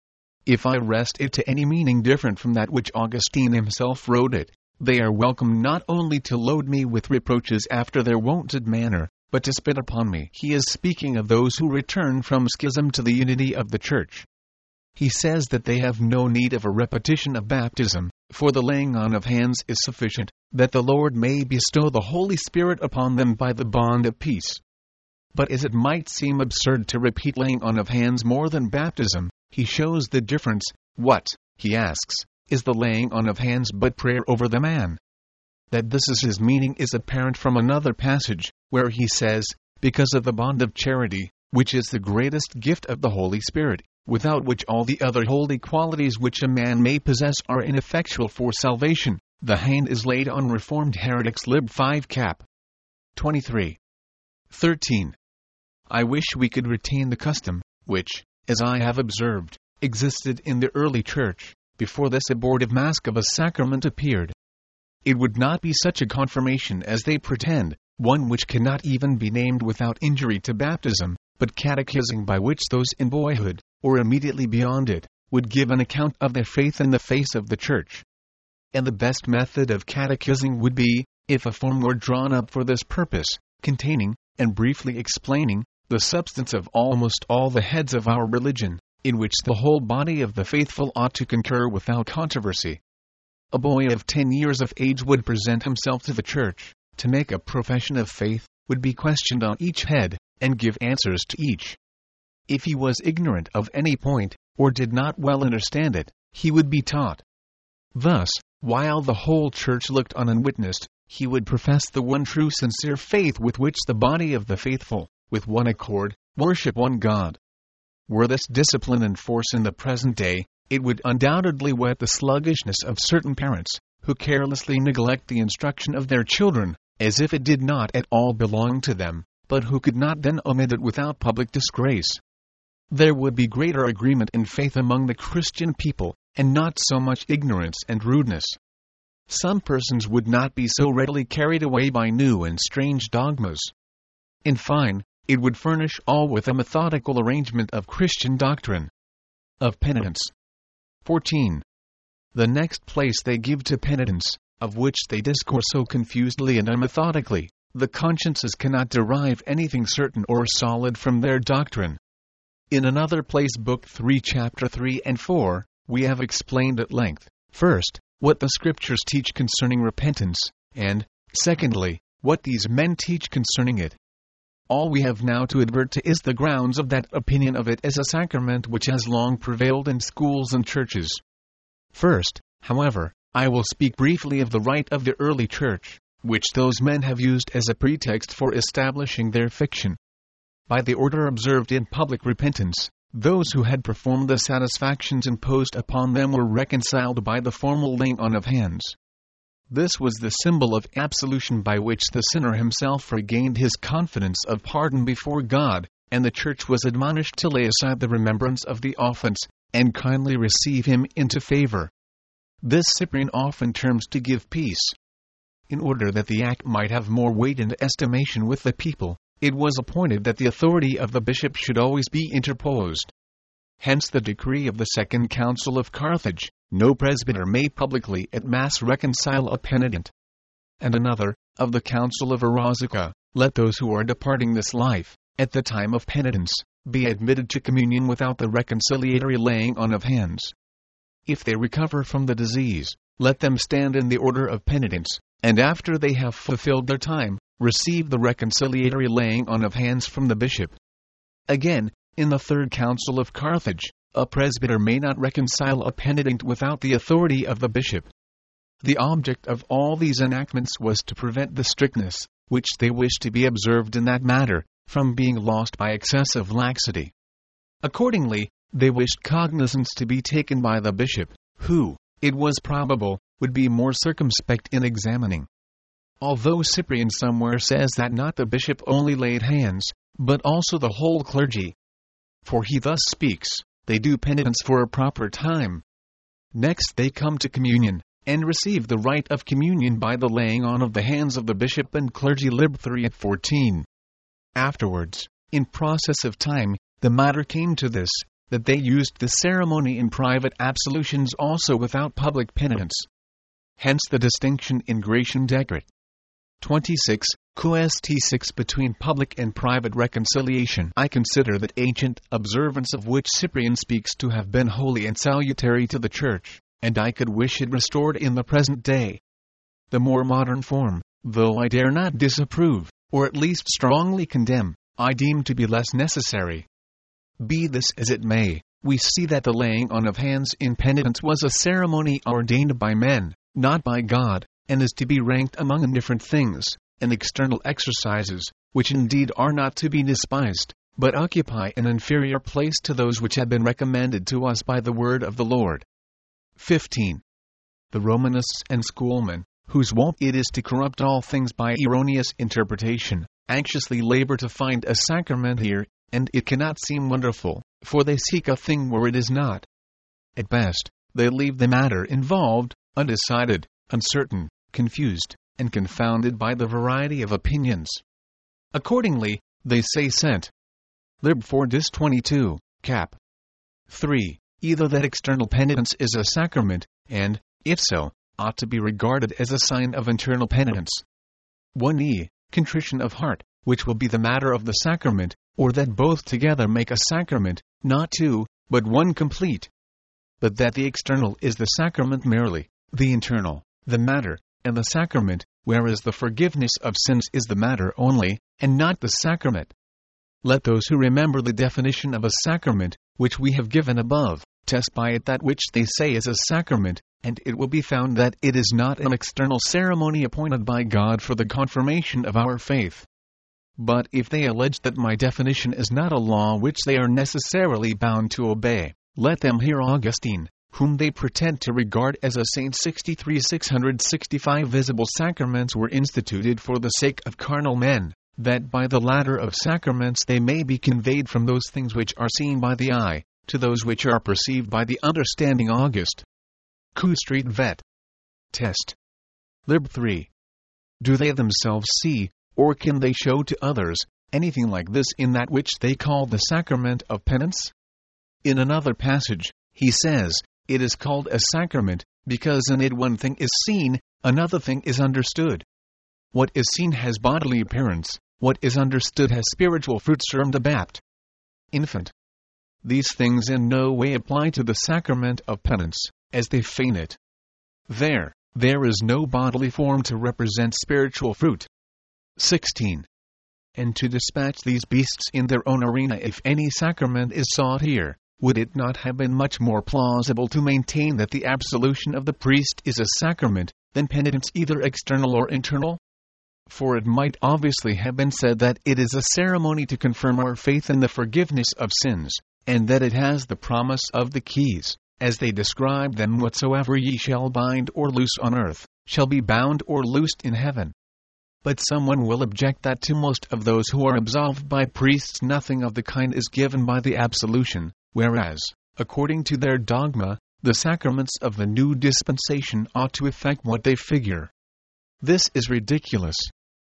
If I wrest it to any meaning different from that which Augustine himself wrote it, they are welcome not only to load me with reproaches after their wonted manner, but to spit upon me. He is speaking of those who return from schism to the unity of the Church. He says that they have no need of a repetition of baptism, for the laying on of hands is sufficient, that the Lord may bestow the Holy Spirit upon them by the bond of peace. But as it might seem absurd to repeat laying on of hands more than baptism, he shows the difference. What, he asks, is the laying on of hands but prayer over the man? That this is his meaning is apparent from another passage, where he says, because of the bond of charity, which is the greatest gift of the Holy Spirit, without which all the other holy qualities which a man may possess are ineffectual for salvation, the hand is laid on reformed heretics. Lib five cap. twenty-three. thirteen. I wish we could retain the custom, which, as I have observed, existed in the early Church, before this abortive mask of a sacrament appeared. It would not be such a confirmation as they pretend, one which cannot even be named without injury to baptism, but catechising by which those in boyhood, or immediately beyond it, would give an account of their faith in the face of the Church. And the best method of catechising would be, if a form were drawn up for this purpose, containing, and briefly explaining, the substance of almost all the heads of our religion, in which the whole body of the faithful ought to concur without controversy. A boy of ten years of age would present himself to the Church, to make a profession of faith, would be questioned on each head, and give answers to each. If he was ignorant of any point, or did not well understand it, he would be taught. Thus, while the whole church looked on and witnessed, he would profess the one true sincere faith with which the body of the faithful, with one accord, worship one God. Were this discipline in force in the present day, it would undoubtedly whet the sluggishness of certain parents, who carelessly neglect the instruction of their children, as if it did not at all belong to them, but who could not then omit it without public disgrace. There would be greater agreement in faith among the Christian people, and not so much ignorance and rudeness. Some persons would not be so readily carried away by new and strange dogmas. In fine, it would furnish all with a methodical arrangement of Christian doctrine. Of penitence. fourteen. The next place they give to penitence, of which they discourse so confusedly and unmethodically, the consciences cannot derive anything certain or solid from their doctrine. In another place, Book three, Chapter three and four, we have explained at length, first, what the Scriptures teach concerning repentance, and, secondly, what these men teach concerning it. All we have now to advert to is the grounds of that opinion of it as a sacrament which has long prevailed in schools and churches. First, however, I will speak briefly of the rite of the early church, which those men have used as a pretext for establishing their fiction. By the order observed in public repentance, those who had performed the satisfactions imposed upon them were reconciled by the formal laying on of hands. This was the symbol of absolution by which the sinner himself regained his confidence of pardon before God, and the church was admonished to lay aside the remembrance of the offense, and kindly receive him into favor. This Cyprian often terms to give peace. In order that the act might have more weight and estimation with the people, it was appointed that the authority of the bishop should always be interposed. Hence the decree of the Second Council of Carthage, no presbyter may publicly at Mass reconcile a penitent. And another, of the Council of Erozica, let those who are departing this life, at the time of penitence, be admitted to communion without the reconciliatory laying on of hands. If they recover from the disease, let them stand in the order of penitence, and after they have fulfilled their time, receive the reconciliatory laying on of hands from the bishop. Again, in the Third Council of Carthage, a presbyter may not reconcile a penitent without the authority of the bishop. The object of all these enactments was to prevent the strictness, which they wished to be observed in that matter, from being lost by excessive laxity. Accordingly, they wished cognizance to be taken by the bishop, who, it was probable, would be more circumspect in examining. Although Cyprian somewhere says that not the bishop only laid hands, but also the whole clergy. For he thus speaks, they do penitence for a proper time. Next they come to communion, and receive the rite of communion by the laying on of the hands of the bishop and clergy. Lib three at fourteen. Afterwards, in process of time, the matter came to this, that they used the ceremony in private absolutions also without public penitence. Hence the distinction in Gratian Decret. twenty-six, Quest six between public and private reconciliation. I consider that ancient observance of which Cyprian speaks to have been holy and salutary to the Church, and I could wish it restored in the present day. The more modern form, though I dare not disapprove, or at least strongly condemn, I deem to be less necessary. Be this as it may, we see that the laying on of hands in penitence was a ceremony ordained by men, not by God, and is to be ranked among indifferent things, and external exercises, which indeed are not to be despised, but occupy an inferior place to those which have been recommended to us by the word of the Lord. fifteen. The Romanists and schoolmen, whose wont it is to corrupt all things by erroneous interpretation, anxiously labor to find a sacrament here, and it cannot seem wonderful, for they seek a thing where it is not. At best, they leave the matter involved, undecided, uncertain, confused, and confounded by the variety of opinions. Accordingly, they say sent. Lib four dis twenty-two, cap. three. Either that external penitence is a sacrament, and, if so, ought to be regarded as a sign of internal penitence. one e. Contrition of heart, which will be the matter of the sacrament, or that both together make a sacrament, not two, but one complete. But that the external is the sacrament merely, the internal, the matter, and the sacrament, whereas the forgiveness of sins is the matter only, and not the sacrament. Let those who remember the definition of a sacrament, which we have given above, Test by it that which they say is a sacrament, and it will be found that it is not an external ceremony appointed by God for the confirmation of our faith. But if they allege that my definition is not a law which they are necessarily bound to obey, let them hear Augustine, whom they pretend to regard as a saint. sixty-three six sixty-five Visible sacraments were instituted for the sake of carnal men, that by the latter of sacraments they may be conveyed from those things which are seen by the eye, to those which are perceived by the understanding. August. Q Street Vet. Test. Lib three. Do they themselves see, or can they show to others, anything like this in that which they call the sacrament of penance? In another passage, he says, it is called a sacrament, because in it one thing is seen, another thing is understood. What is seen has bodily appearance, what is understood has spiritual fruit. Serm de Bapt. Infant. These things in no way apply to the sacrament of penance, as they feign it. There, there is no bodily form to represent spiritual fruit. sixteen. And to dispatch these beasts in their own arena, if any sacrament is sought here, would it not have been much more plausible to maintain that the absolution of the priest is a sacrament, than penitence either external or internal? For it might obviously have been said that it is a ceremony to confirm our faith in the forgiveness of sins, and that it has the promise of the keys, as they describe them: whatsoever ye shall bind or loose on earth, shall be bound or loosed in heaven. But someone will object that to most of those who are absolved by priests nothing of the kind is given by the absolution, whereas, according to their dogma, the sacraments of the new dispensation ought to effect what they figure. This is ridiculous.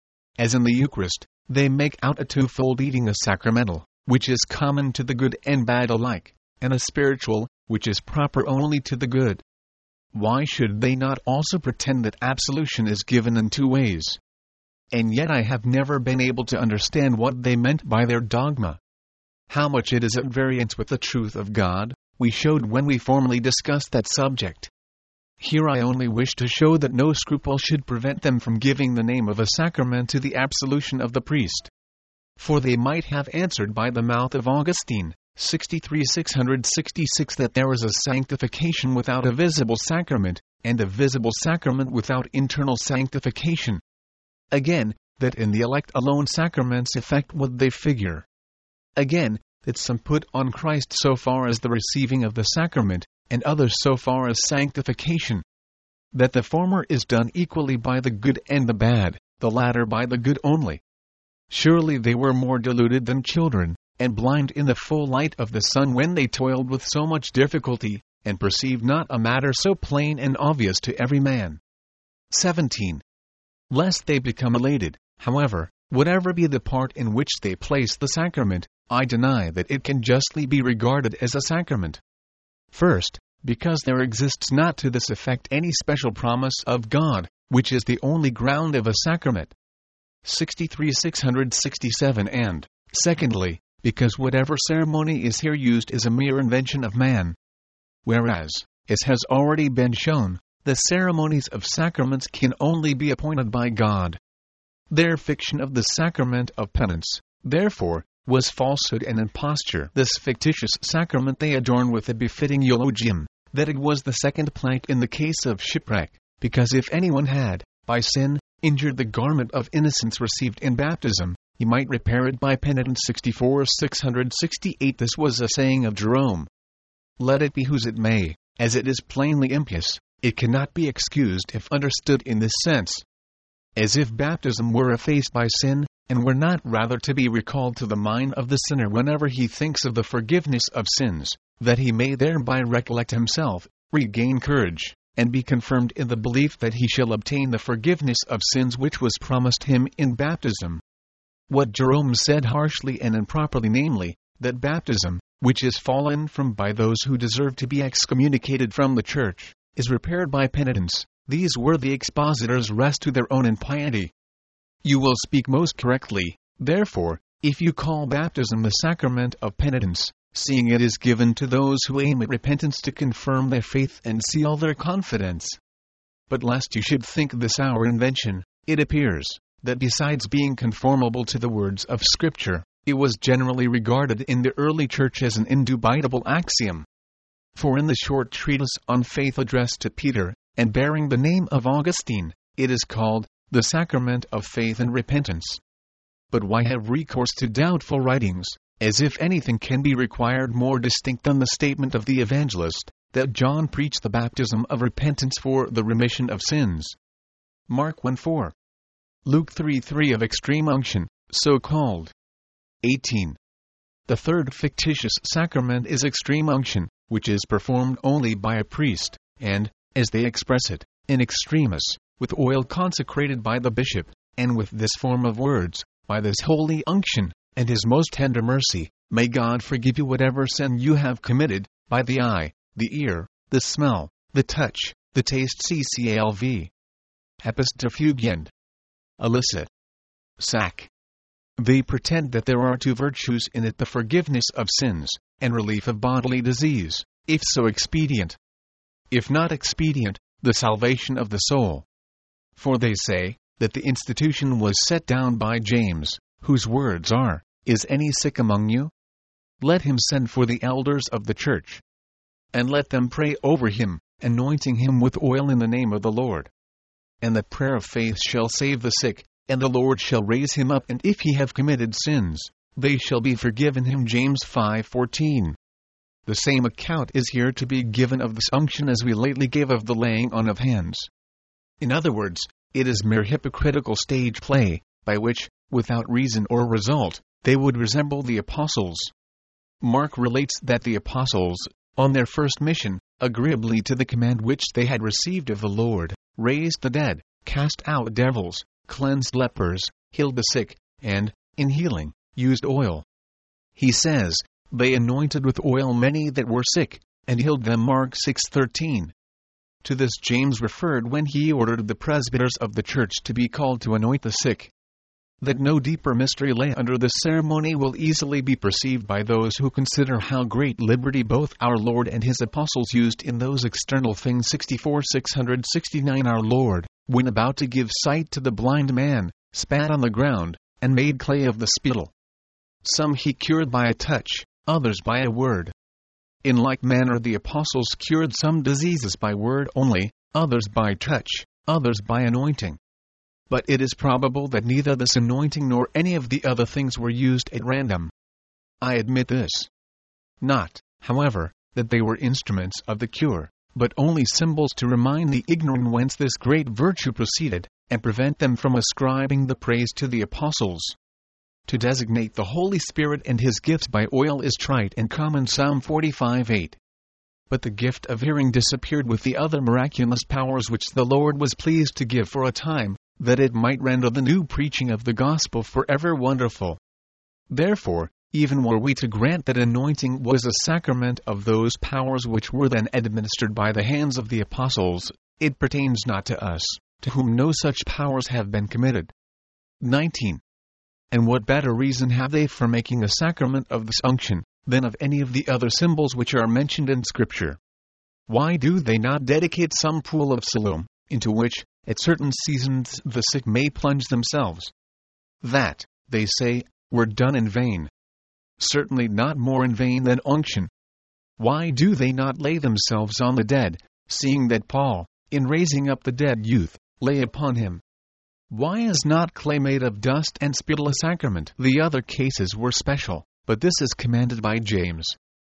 As in the Eucharist, they make out a twofold eating: a sacramental, which is common to the good and bad alike, and a spiritual, which is proper only to the good. Why should they not also pretend that absolution is given in two ways? And yet I have never been able to understand what they meant by their dogma. How much it is at variance with the truth of God, we showed when we formerly discussed that subject. Here I only wish to show that no scruple should prevent them from giving the name of a sacrament to the absolution of the priest. For they might have answered by the mouth of Augustine, sixty-three six sixty-six, that there is a sanctification without a visible sacrament, and a visible sacrament without internal sanctification. Again, that in the elect alone sacraments effect what they figure. Again, that some put on Christ so far as the receiving of the sacrament, and others so far as sanctification. That the former is done equally by the good and the bad, the latter by the good only. Surely they were more deluded than children, and blind in the full light of the sun when they toiled with so much difficulty, and perceived not a matter so plain and obvious to every man. seventeen. Lest they become elated, however, whatever be the part in which they place the sacrament, I deny that it can justly be regarded as a sacrament. First, because there exists not to this effect any special promise of God, which is the only ground of a sacrament. sixty-three six sixty-seven. And, secondly, because whatever ceremony is here used is a mere invention of man. Whereas, as has already been shown, the ceremonies of sacraments can only be appointed by God. Their fiction of the sacrament of penance, therefore, was falsehood and imposture. This fictitious sacrament they adorn with a befitting eulogium, that it was the second plank in the case of shipwreck, because if anyone had, by sin, injured the garment of innocence received in baptism, he might repair it by penitence. sixty-four six sixty-eight. This was a saying of Jerome. Let it be whose it may, as it is plainly impious, it cannot be excused if understood in this sense. As if baptism were effaced by sin, and were not rather to be recalled to the mind of the sinner whenever he thinks of the forgiveness of sins, that he may thereby recollect himself, regain courage, and be confirmed in the belief that he shall obtain the forgiveness of sins which was promised him in baptism. What Jerome said harshly and improperly, namely, that baptism, which is fallen from by those who deserve to be excommunicated from the Church, is repaired by penitence, these worthy expositors rest to their own impiety. You will speak most correctly, therefore, if you call baptism the sacrament of penitence, seeing it is given to those who aim at repentance to confirm their faith and seal their confidence. But lest you should think this our invention, it appears that besides being conformable to the words of Scripture, it was generally regarded in the early Church as an indubitable axiom. For in the short treatise on faith addressed to Peter, and bearing the name of Augustine, it is called, The Sacrament of Faith and Repentance. But why have recourse to doubtful writings, as if anything can be required more distinct than the statement of the evangelist, that John preached the baptism of repentance for the remission of sins? Mark one four. Luke three three of extreme unction, so called. eighteen. The third fictitious sacrament is extreme unction, which is performed only by a priest, and, as they express it, in extremis, with oil consecrated by the bishop, and with this form of words, by this holy unction, and his most tender mercy, may God forgive you whatever sin you have committed, by the eye, the ear, the smell, the touch, the taste. Calv. Epistafugend. Illicit. Sac. They pretend that there are two virtues in it: the forgiveness of sins, and relief of bodily disease, if so expedient. If not expedient, the salvation of the soul. For they say, that the institution was set down by James, whose words are, Is any sick among you? Let him send for the elders of the church, and let them pray over him, anointing him with oil in the name of the Lord. And the prayer of faith shall save the sick, and the Lord shall raise him up, and if he have committed sins, they shall be forgiven him. James five fourteen. The same account is here to be given of this unction as we lately gave of the laying on of hands. In other words, it is mere hypocritical stage play, by which, without reason or result, they would resemble the apostles. Mark relates that the apostles, on their first mission, agreeably to the command which they had received of the Lord, raised the dead, cast out devils, cleansed lepers, healed the sick, and, in healing, used oil. He says, they anointed with oil many that were sick, and healed them. Mark six thirteen. To this James referred when he ordered the presbyters of the church to be called to anoint the sick. That no deeper mystery lay under this ceremony will easily be perceived by those who consider how great liberty both our Lord and his apostles used in those external things. sixty-four six sixty-nine Our Lord, when about to give sight to the blind man, spat on the ground, and made clay of the spittle. Some he cured by a touch, others by a word. In like manner the apostles cured some diseases by word only, others by touch, others by anointing. But it is probable that neither this anointing nor any of the other things were used at random. I admit this. Not, however, that they were instruments of the cure, but only symbols to remind the ignorant whence this great virtue proceeded, and prevent them from ascribing the praise to the apostles. To designate the Holy Spirit and his gifts by oil is trite and common. Psalm forty-five eight. But the gift of hearing disappeared with the other miraculous powers which the Lord was pleased to give for a time, that it might render the new preaching of the gospel forever wonderful. Therefore, even were we to grant that anointing was a sacrament of those powers which were then administered by the hands of the apostles, it pertains not to us, to whom no such powers have been committed. nineteen. And what better reason have they for making a sacrament of this unction, than of any of the other symbols which are mentioned in Scripture? Why do they not dedicate some pool of Siloam, into which, at certain seasons, the sick may plunge themselves? That, they say, were done in vain. Certainly not more in vain than unction. Why do they not lay themselves on the dead, seeing that Paul, in raising up the dead youth, lay upon him? Why is not clay made of dust and spittle a sacrament? The other cases were special, but this is commanded by James.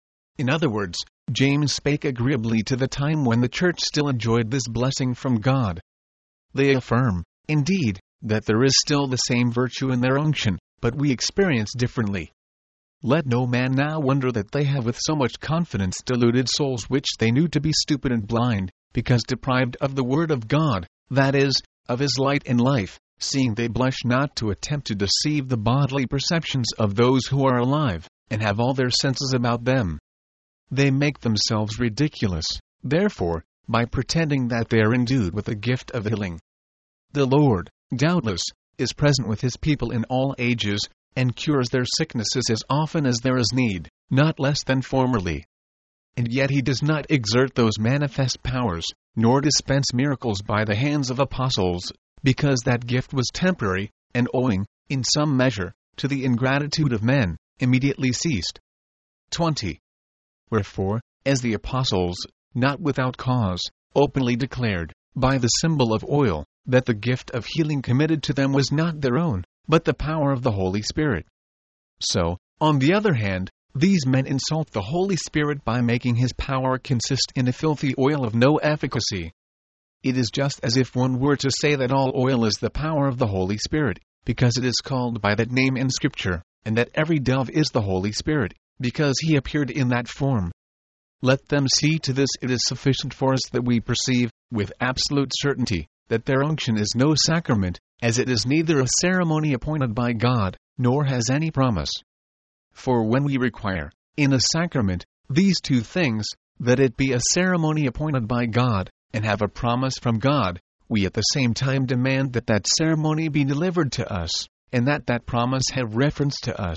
In other words, James spake agreeably to the time when the church still enjoyed this blessing from God. They affirm, indeed, that there is still the same virtue in their unction, but we experience differently. Let no man now wonder that they have with so much confidence deluded souls which they knew to be stupid and blind, because deprived of the word of God, that is, of his light and life, seeing they blush not to attempt to deceive the bodily perceptions of those who are alive, and have all their senses about them. They make themselves ridiculous, therefore, by pretending that they are endued with the gift of healing. The Lord, doubtless, is present with his people in all ages, and cures their sicknesses as often as there is need, not less than formerly. And yet he does not exert those manifest powers, nor dispense miracles by the hands of apostles, because that gift was temporary, and owing, in some measure, to the ingratitude of men, immediately ceased. twenty. Wherefore, as the apostles, not without cause, openly declared, by the symbol of oil, that the gift of healing committed to them was not their own, but the power of the Holy Spirit. So, on the other hand, these men insult the Holy Spirit by making his power consist in a filthy oil of no efficacy. It is just as if one were to say that all oil is the power of the Holy Spirit, because it is called by that name in Scripture, and that every dove is the Holy Spirit, because he appeared in that form. Let them see to this. It is sufficient for us that we perceive, with absolute certainty, that their unction is no sacrament, as it is neither a ceremony appointed by God, nor has any promise. For when we require, in a sacrament, these two things, that it be a ceremony appointed by God, and have a promise from God, we at the same time demand that that ceremony be delivered to us, and that that promise have reference to us.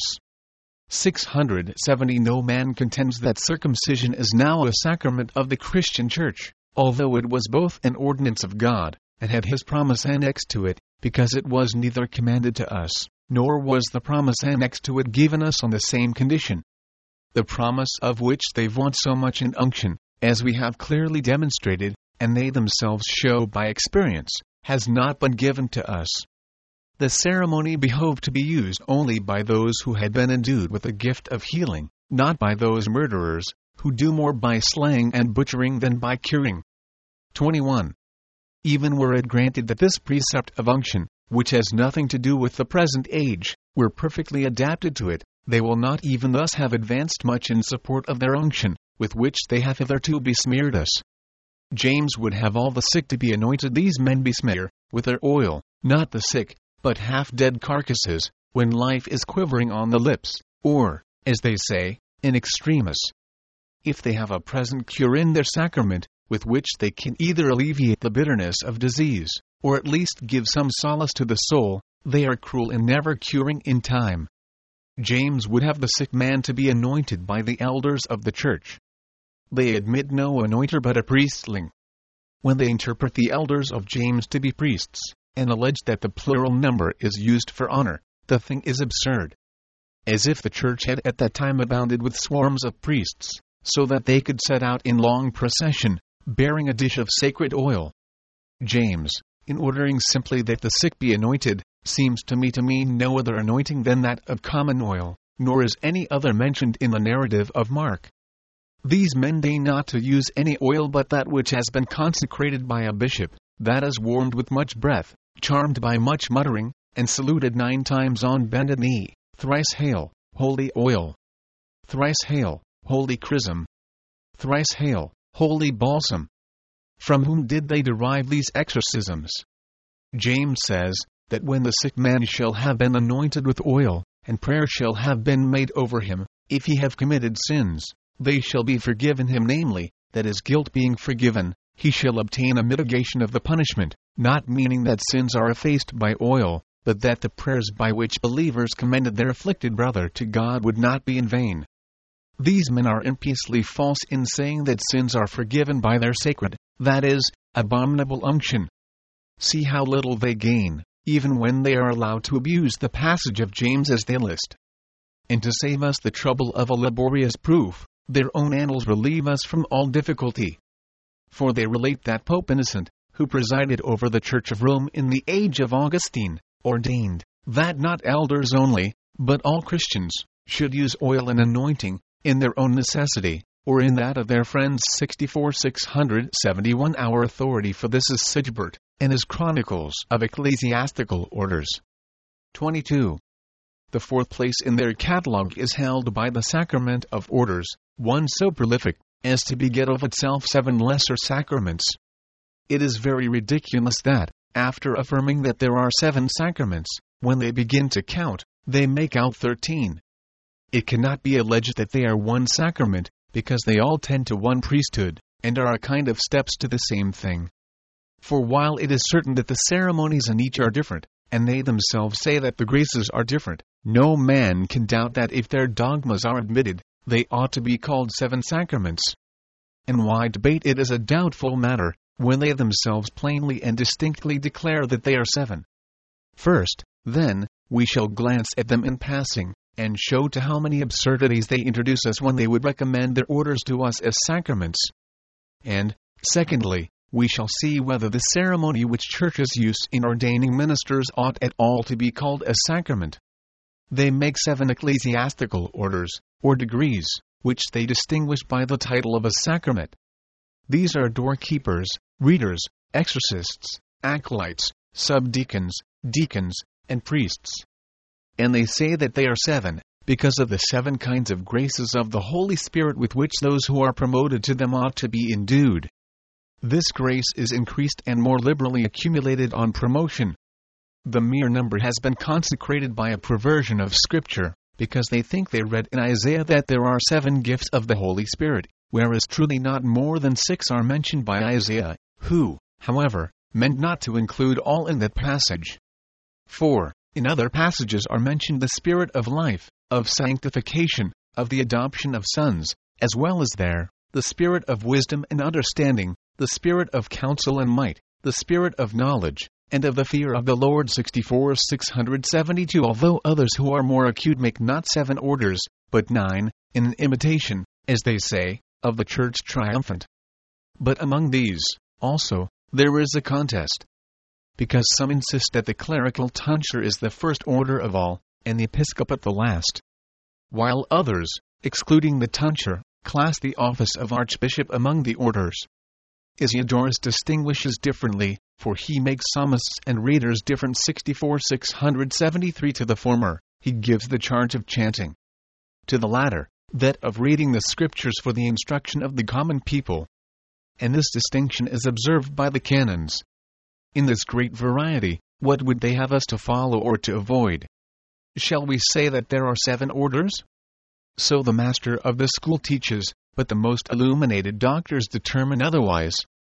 six hundred seventy No man contends that circumcision is now a sacrament of the Christian Church, although it was both an ordinance of God, and had his promise annexed to it, because it was neither commanded to us, nor was the promise annexed to it given us on the same condition. The promise of which they vaunt so much in unction, as we have clearly demonstrated, and they themselves show by experience, has not been given to us. The ceremony behoved to be used only by those who had been endued with the gift of healing, not by those murderers, who do more by slaying and butchering than by curing. twenty-one. Even were it granted that this precept of unction, which has nothing to do with the present age, were perfectly adapted to it, they will not even thus have advanced much in support of their unction, with which they have hitherto besmeared us. James would have all the sick to be anointed. These men besmear, with their oil, not the sick, but half-dead carcasses, when life is quivering on the lips, or, as they say, in extremis. If they have a present cure in their sacrament, with which they can either alleviate the bitterness of disease, or at least give some solace to the soul, they are cruel in never curing in time. James would have the sick man to be anointed by the elders of the church. They admit no anointer but a priestling. When they interpret the elders of James to be priests, and allege that the plural number is used for honor, the thing is absurd. As if the church had at that time abounded with swarms of priests, so that they could set out in long procession, bearing a dish of sacred oil. James, in ordering simply that the sick be anointed, seems to me to mean no other anointing than that of common oil, nor is any other mentioned in the narrative of Mark. These men deign not to use any oil but that which has been consecrated by a bishop, that is warmed with much breath, charmed by much muttering, and saluted nine times on bended knee. Thrice hail, holy oil! Thrice hail, holy chrism! Thrice hail, holy balsam! From whom did they derive these exorcisms? James says, that when the sick man shall have been anointed with oil, and prayer shall have been made over him, if he have committed sins, they shall be forgiven him, namely, that his guilt being forgiven, he shall obtain a mitigation of the punishment, not meaning that sins are effaced by oil, but that the prayers by which believers commended their afflicted brother to God would not be in vain. These men are impiously false in saying that sins are forgiven by their sacred, that is, abominable unction. See how little they gain, even when they are allowed to abuse the passage of James as they list. And to save us the trouble of a laborious proof, their own annals relieve us from all difficulty. For they relate that Pope Innocent, who presided over the Church of Rome in the age of Augustine, ordained that not elders only, but all Christians, should use oil and anointing, in their own necessity, or in that of their friends. sixty-four six seventy-one Our authority for this is Sigebert, and his Chronicles of Ecclesiastical Orders. twenty-two. The fourth place in their catalogue is held by the Sacrament of Orders, one so prolific, as to beget of itself seven lesser sacraments. It is very ridiculous that, after affirming that there are seven sacraments, when they begin to count, they make out thirteen. It cannot be alleged that they are one sacrament, because they all tend to one priesthood, and are a kind of steps to the same thing. For while it is certain that the ceremonies in each are different, and they themselves say that the graces are different, no man can doubt that if their dogmas are admitted, they ought to be called seven sacraments. And why debate it as a doubtful matter, when they themselves plainly and distinctly declare that they are seven? First, then, we shall glance at them in passing, and show to how many absurdities they introduce us when they would recommend their orders to us as sacraments. And, secondly, we shall see whether the ceremony which churches use in ordaining ministers ought at all to be called a sacrament. They make seven ecclesiastical orders, or degrees, which they distinguish by the title of a sacrament. These are doorkeepers, readers, exorcists, acolytes, subdeacons, deacons, and priests. And they say that they are seven, because of the seven kinds of graces of the Holy Spirit with which those who are promoted to them ought to be endued. This grace is increased and more liberally accumulated on promotion. The mere number has been consecrated by a perversion of Scripture, because they think they read in Isaiah that there are seven gifts of the Holy Spirit, whereas truly not more than six are mentioned by Isaiah, who, however, meant not to include all in that passage. For, in other passages are mentioned the Spirit of life, of sanctification, of the adoption of sons, as well as there, the Spirit of wisdom and understanding, the Spirit of counsel and might, the Spirit of knowledge, and of the fear of the Lord. sixty-four six seventy-two. Although others who are more acute make not seven orders, but nine, in an imitation, as they say, of the Church triumphant. But among these, also, there is a contest. Because some insist that the clerical tonsure is the first order of all, and the episcopate the last. While others, excluding the tonsure, class the office of archbishop among the orders. Isiodorus distinguishes differently, for he makes psalmists and readers different. sixty-four six seventy-three. To the former, he gives the charge of chanting. To the latter, that of reading the Scriptures for the instruction of the common people. And this distinction is observed by the canons. In this great variety, what would they have us to follow or to avoid? Shall we say that there are seven orders? So the master of the school teaches, but the most illuminated doctors determine otherwise.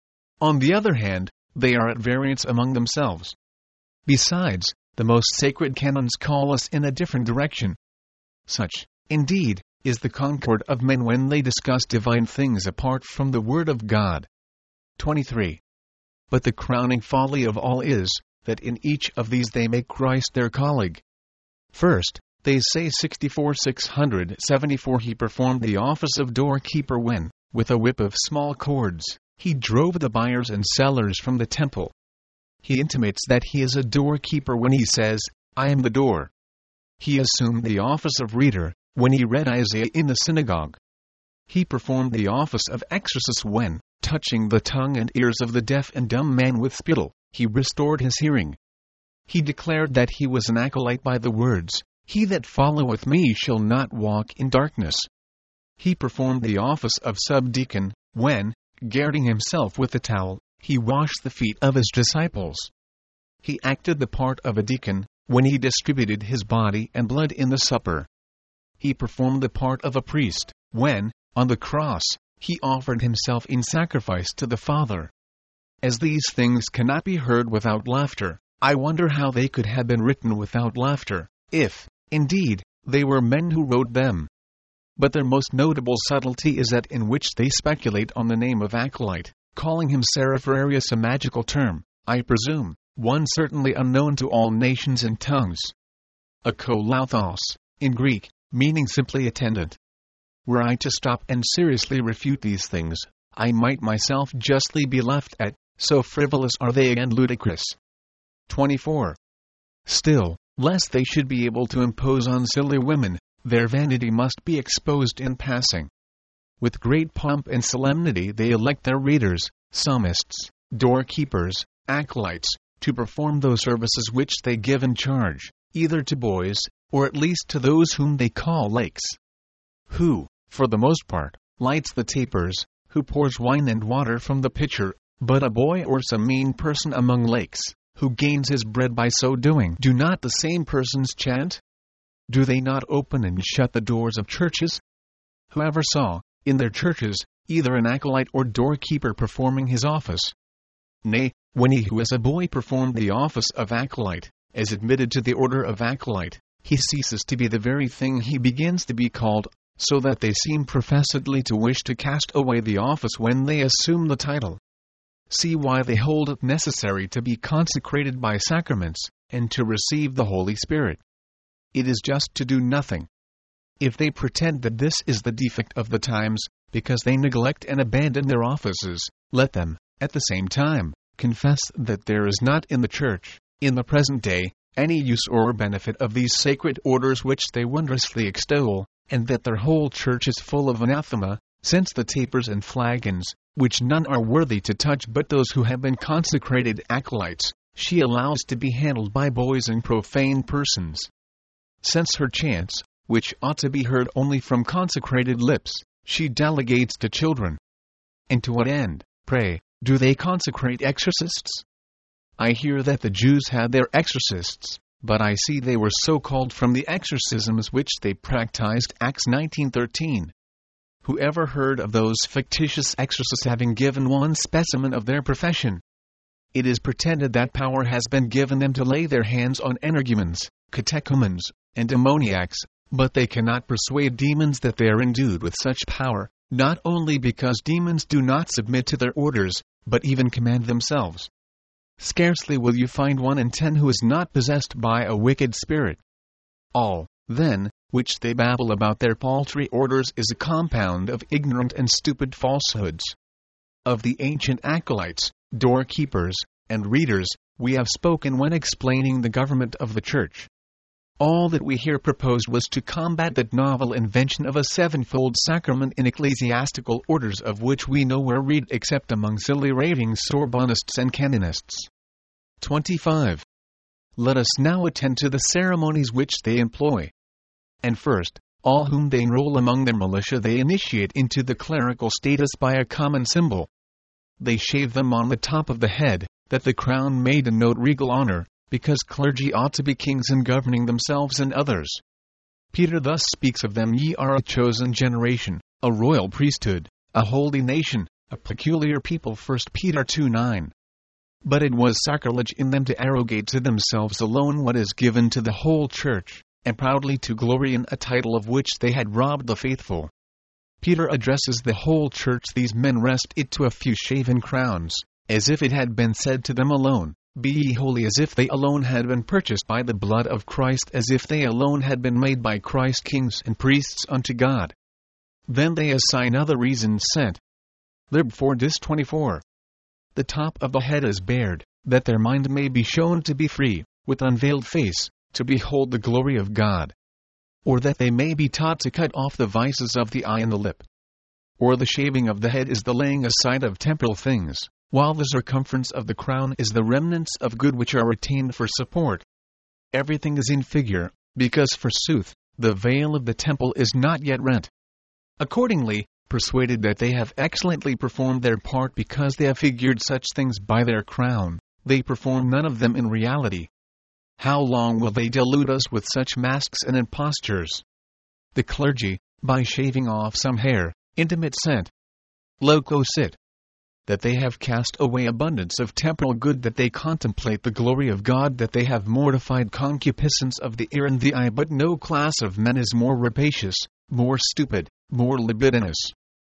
On the other hand, they are at variance among themselves. Besides, the most sacred canons call us in a different direction. Such, indeed, is the concord of men when they discuss divine things apart from the Word of God. twenty-three. But the crowning folly of all is, that in each of these they make Christ their colleague. First, they say sixty-four six seventy-four he performed the office of doorkeeper when, with a whip of small cords, he drove the buyers and sellers from the temple. He intimates that he is a doorkeeper when he says, I am the door. He assumed the office of reader, when he read Isaiah in the synagogue. He performed the office of exorcist when, touching the tongue and ears of the deaf and dumb man with spittle, he restored his hearing. He declared that he was an acolyte by the words, He that followeth me shall not walk in darkness. He performed the office of subdeacon, when, girding himself with a towel, he washed the feet of his disciples. He acted the part of a deacon, when he distributed his body and blood in the supper. He performed the part of a priest, when, on the cross, he offered himself in sacrifice to the Father. As these things cannot be heard without laughter, I wonder how they could have been written without laughter, if, indeed, they were men who wrote them. But their most notable subtlety is that in which they speculate on the name of acolyte, calling him Serapharius, a magical term, I presume, one certainly unknown to all nations and tongues. Akolauthos, in Greek, meaning simply attendant. Were I to stop and seriously refute these things, I might myself justly be laughed at, so frivolous are they and ludicrous. twenty-four. Still, lest they should be able to impose on silly women, their vanity must be exposed in passing. With great pomp and solemnity they elect their readers, psalmists, doorkeepers, acolytes, to perform those services which they give in charge, either to boys, or at least to those whom they call laicks. Who, for the most part, lights the tapers, who pours wine and water from the pitcher, but a boy or some mean person among laicks, who gains his bread by so doing. Do not the same persons chant? Do they not open and shut the doors of churches? Whoever saw, in their churches, either an acolyte or doorkeeper performing his office? Nay, when he who as a boy performed the office of acolyte, is admitted to the order of acolyte, he ceases to be the very thing he begins to be called, so that they seem professedly to wish to cast away the office when they assume the title. See why they hold it necessary to be consecrated by sacraments, and to receive the Holy Spirit. it is just to do nothing. If they pretend that this is the defect of the times, because they neglect and abandon their offices, let them, at the same time, confess that there is not in the Church, in the present day, any use or benefit of these sacred orders which they wondrously extol, and that their whole Church is full of anathema, since the tapers and flagons, which none are worthy to touch but those who have been consecrated acolytes, she allows to be handled by boys and profane persons. Since her chants, which ought to be heard only from consecrated lips, she delegates to children. And to what end, pray, do they consecrate exorcists? I hear that the Jews had their exorcists, but I see they were so called from the exorcisms which they practiced. Acts nineteen thirteen. Who ever heard of those fictitious exorcists having given one specimen of their profession? It is pretended that power has been given them to lay their hands on energumens, catechumens, and demoniacs, but they cannot persuade demons that they are endued with such power, not only because demons do not submit to their orders, but even command themselves. Scarcely will you find one in ten who is not possessed by a wicked spirit. All, then, which they babble about their paltry orders is a compound of ignorant and stupid falsehoods. Of the ancient acolytes, doorkeepers, and readers, we have spoken when explaining the government of the Church. All that we here proposed was to combat that novel invention of a sevenfold sacrament in ecclesiastical orders of which we nowhere read except among silly raving Sorbonnists and canonists. twenty-five. Let us now attend to the ceremonies which they employ. And first, all whom they enroll among their militia they initiate into the clerical status by a common symbol. They shave them on the top of the head, that the crown may denote regal honor, because clergy ought to be kings in governing themselves and others. Peter thus speaks of them: ye are a chosen generation, a royal priesthood, a holy nation, a peculiar people. First Peter two nine. But it was sacrilege in them to arrogate to themselves alone what is given to the whole Church, and proudly to glory in a title of which they had robbed the faithful. Peter addresses the whole Church: these men wrest it to a few shaven crowns, as if it had been said to them alone, be ye holy, as if they alone had been purchased by the blood of Christ, as if they alone had been made by Christ kings and priests unto God. Then they assign other reasons sent. Lib four dis twenty-four. The top of the head is bared, that their mind may be shown to be free, with unveiled face, to behold the glory of God. Or that they may be taught to cut off the vices of the eye and the lip. Or the shaving of the head is the laying aside of temporal things, while the circumference of the crown is the remnants of good which are retained for support. Everything is in figure, because forsooth, the veil of the temple is not yet rent. Accordingly, persuaded that they have excellently performed their part because they have figured such things by their crown, they perform none of them in reality. How long will they delude us with such masks and impostures? The clergy, by shaving off some hair, intimate sent. Loco sit. That they have cast away abundance of temporal good, that they contemplate the glory of God, that they have mortified concupiscence of the ear and the eye. But no class of men is more rapacious, more stupid, more libidinous.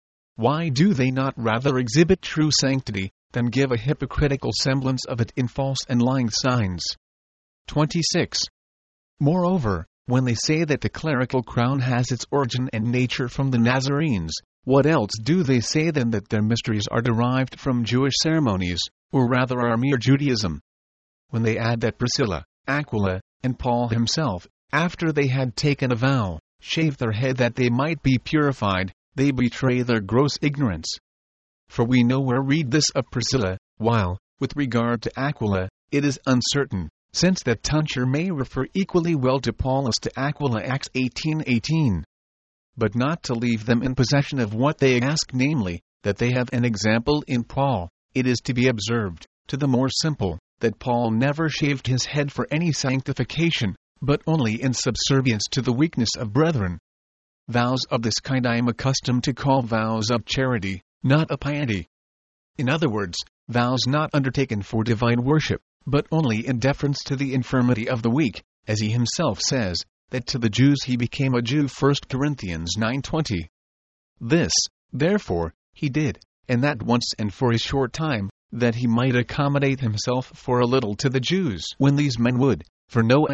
Why do they not rather exhibit true sanctity, than give a hypocritical semblance of it in false and lying signs? twenty-six. Moreover, when they say that the clerical crown has its origin and nature from the Nazarenes, what else do they say than that their mysteries are derived from Jewish ceremonies, or rather are mere Judaism? When they add that Priscilla, Aquila, and Paul himself, after they had taken a vow, shaved their head that they might be purified, they betray their gross ignorance. For we nowhere read this of Priscilla, while, with regard to Aquila, it is uncertain, since that tonsure may refer equally well to Paul as to Aquila. Acts eighteen eighteen. But not to leave them in possession of what they ask, namely, that they have an example in Paul, it is to be observed, to the more simple, that Paul never shaved his head for any sanctification, but only in subservience to the weakness of brethren. Vows of this kind I am accustomed to call vows of charity, not of piety. In other words, vows not undertaken for divine worship, but only in deference to the infirmity of the weak, as he himself says, that to the Jews he became a Jew. First Corinthians nine twenty. This, therefore, he did, and that once and for a short time, that he might accommodate himself for a little to the Jews, when these men would, for no end,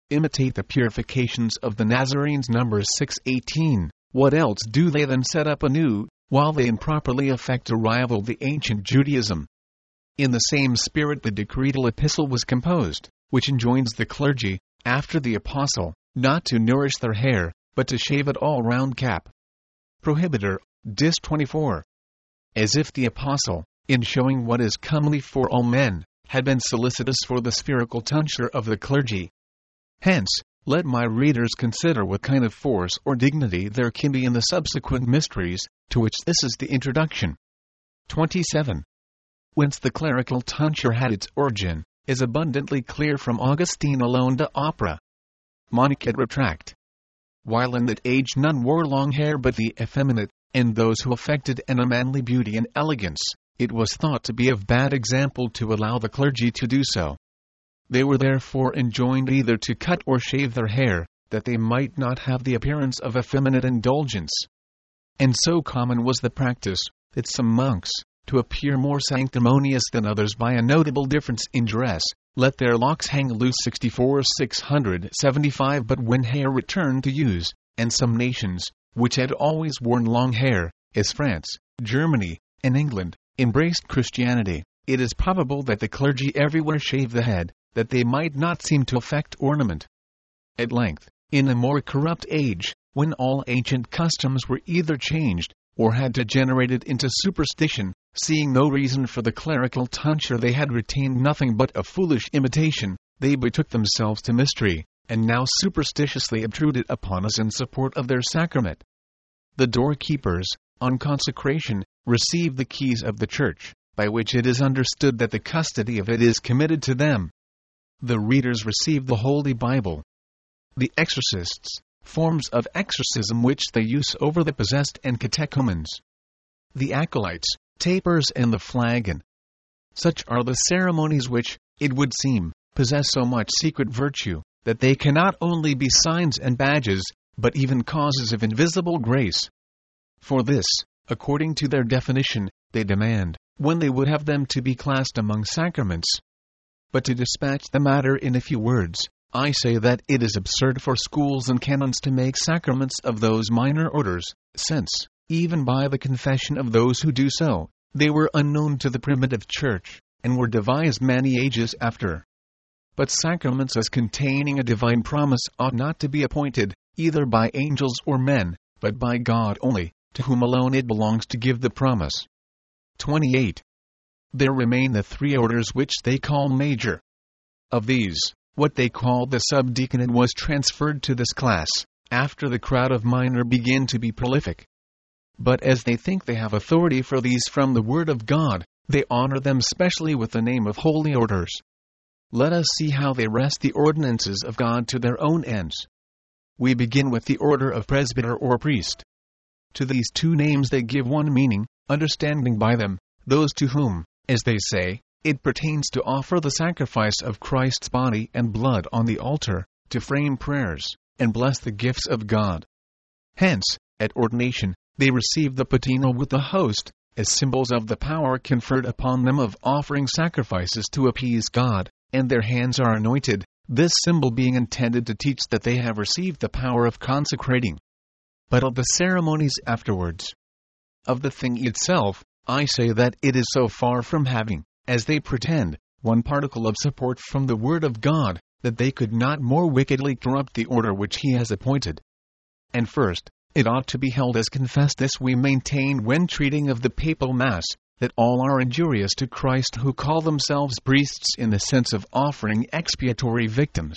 imitate the purifications of the Nazarenes. Numbers six eighteen. What else do they then set up anew, while they improperly affect to rival the ancient Judaism? In the same spirit the decretal epistle was composed, which enjoins the clergy, after the apostle, not to nourish their hair, but to shave it all round cap. Prohibitor, Dis twenty-four. As if the apostle, in showing what is comely for all men, had been solicitous for the spherical tonsure of the clergy. Hence, let my readers consider what kind of force or dignity there can be in the subsequent mysteries, to which this is the introduction. twenty-seven. Whence the clerical tonsure had its origin, is abundantly clear from Augustine alone de opera. Monach et retract. While in that age none wore long hair but the effeminate, and those who affected an unmanly beauty and elegance, it was thought to be of bad example to allow the clergy to do so. They were therefore enjoined either to cut or shave their hair, that they might not have the appearance of effeminate indulgence. And so common was the practice, that some monks, to appear more sanctimonious than others by a notable difference in dress, let their locks hang loose. sixty-four six seventy-five. But when hair returned to use, and some nations, which had always worn long hair, as France, Germany, and England, embraced Christianity, it is probable that the clergy everywhere shaved the head, that they might not seem to affect ornament. At length, in a more corrupt age, when all ancient customs were either changed, or had degenerated into superstition, seeing no reason for the clerical tonsure they had retained nothing but a foolish imitation, they betook themselves to mystery, and now superstitiously obtrude it upon us in support of their sacrament. The doorkeepers, on consecration, receive the keys of the church, by which it is understood that the custody of it is committed to them. The readers receive the Holy Bible. The exorcists, forms of exorcism which they use over the possessed and catechumens. The acolytes, tapers and the flagon. Such are the ceremonies which, it would seem, possess so much secret virtue, that they cannot only be signs and badges, but even causes of invisible grace. For this, according to their definition, they demand, when they would have them to be classed among sacraments. But to dispatch the matter in a few words, I say that it is absurd for schools and canons to make sacraments of those minor orders, since, even by the confession of those who do so, they were unknown to the primitive church, and were devised many ages after. But sacraments as containing a divine promise ought not to be appointed, either by angels or men, but by God only, to whom alone it belongs to give the promise. twenty-eight. There remain the three orders which they call major. Of these, what they call the subdeaconate was transferred to this class, after the crowd of minor began to be prolific. But as they think they have authority for these from the word of God, they honor them specially with the name of holy orders. Let us see how they wrest the ordinances of God to their own ends. We begin with the order of presbyter or priest. To these two names they give one meaning, understanding by them, those to whom, as they say, it pertains to offer the sacrifice of Christ's body and blood on the altar, to frame prayers, and bless the gifts of God. Hence, at ordination, they receive the patina with the host, as symbols of the power conferred upon them of offering sacrifices to appease God, and their hands are anointed, this symbol being intended to teach that they have received the power of consecrating. But of the ceremonies afterwards. Of the thing itself, I say that it is so far from having, as they pretend, one particle of support from the word of God, that they could not more wickedly corrupt the order which he has appointed. And first, it ought to be held as confessed this we maintain when treating of the papal mass, that all are injurious to Christ who call themselves priests in the sense of offering expiatory victims.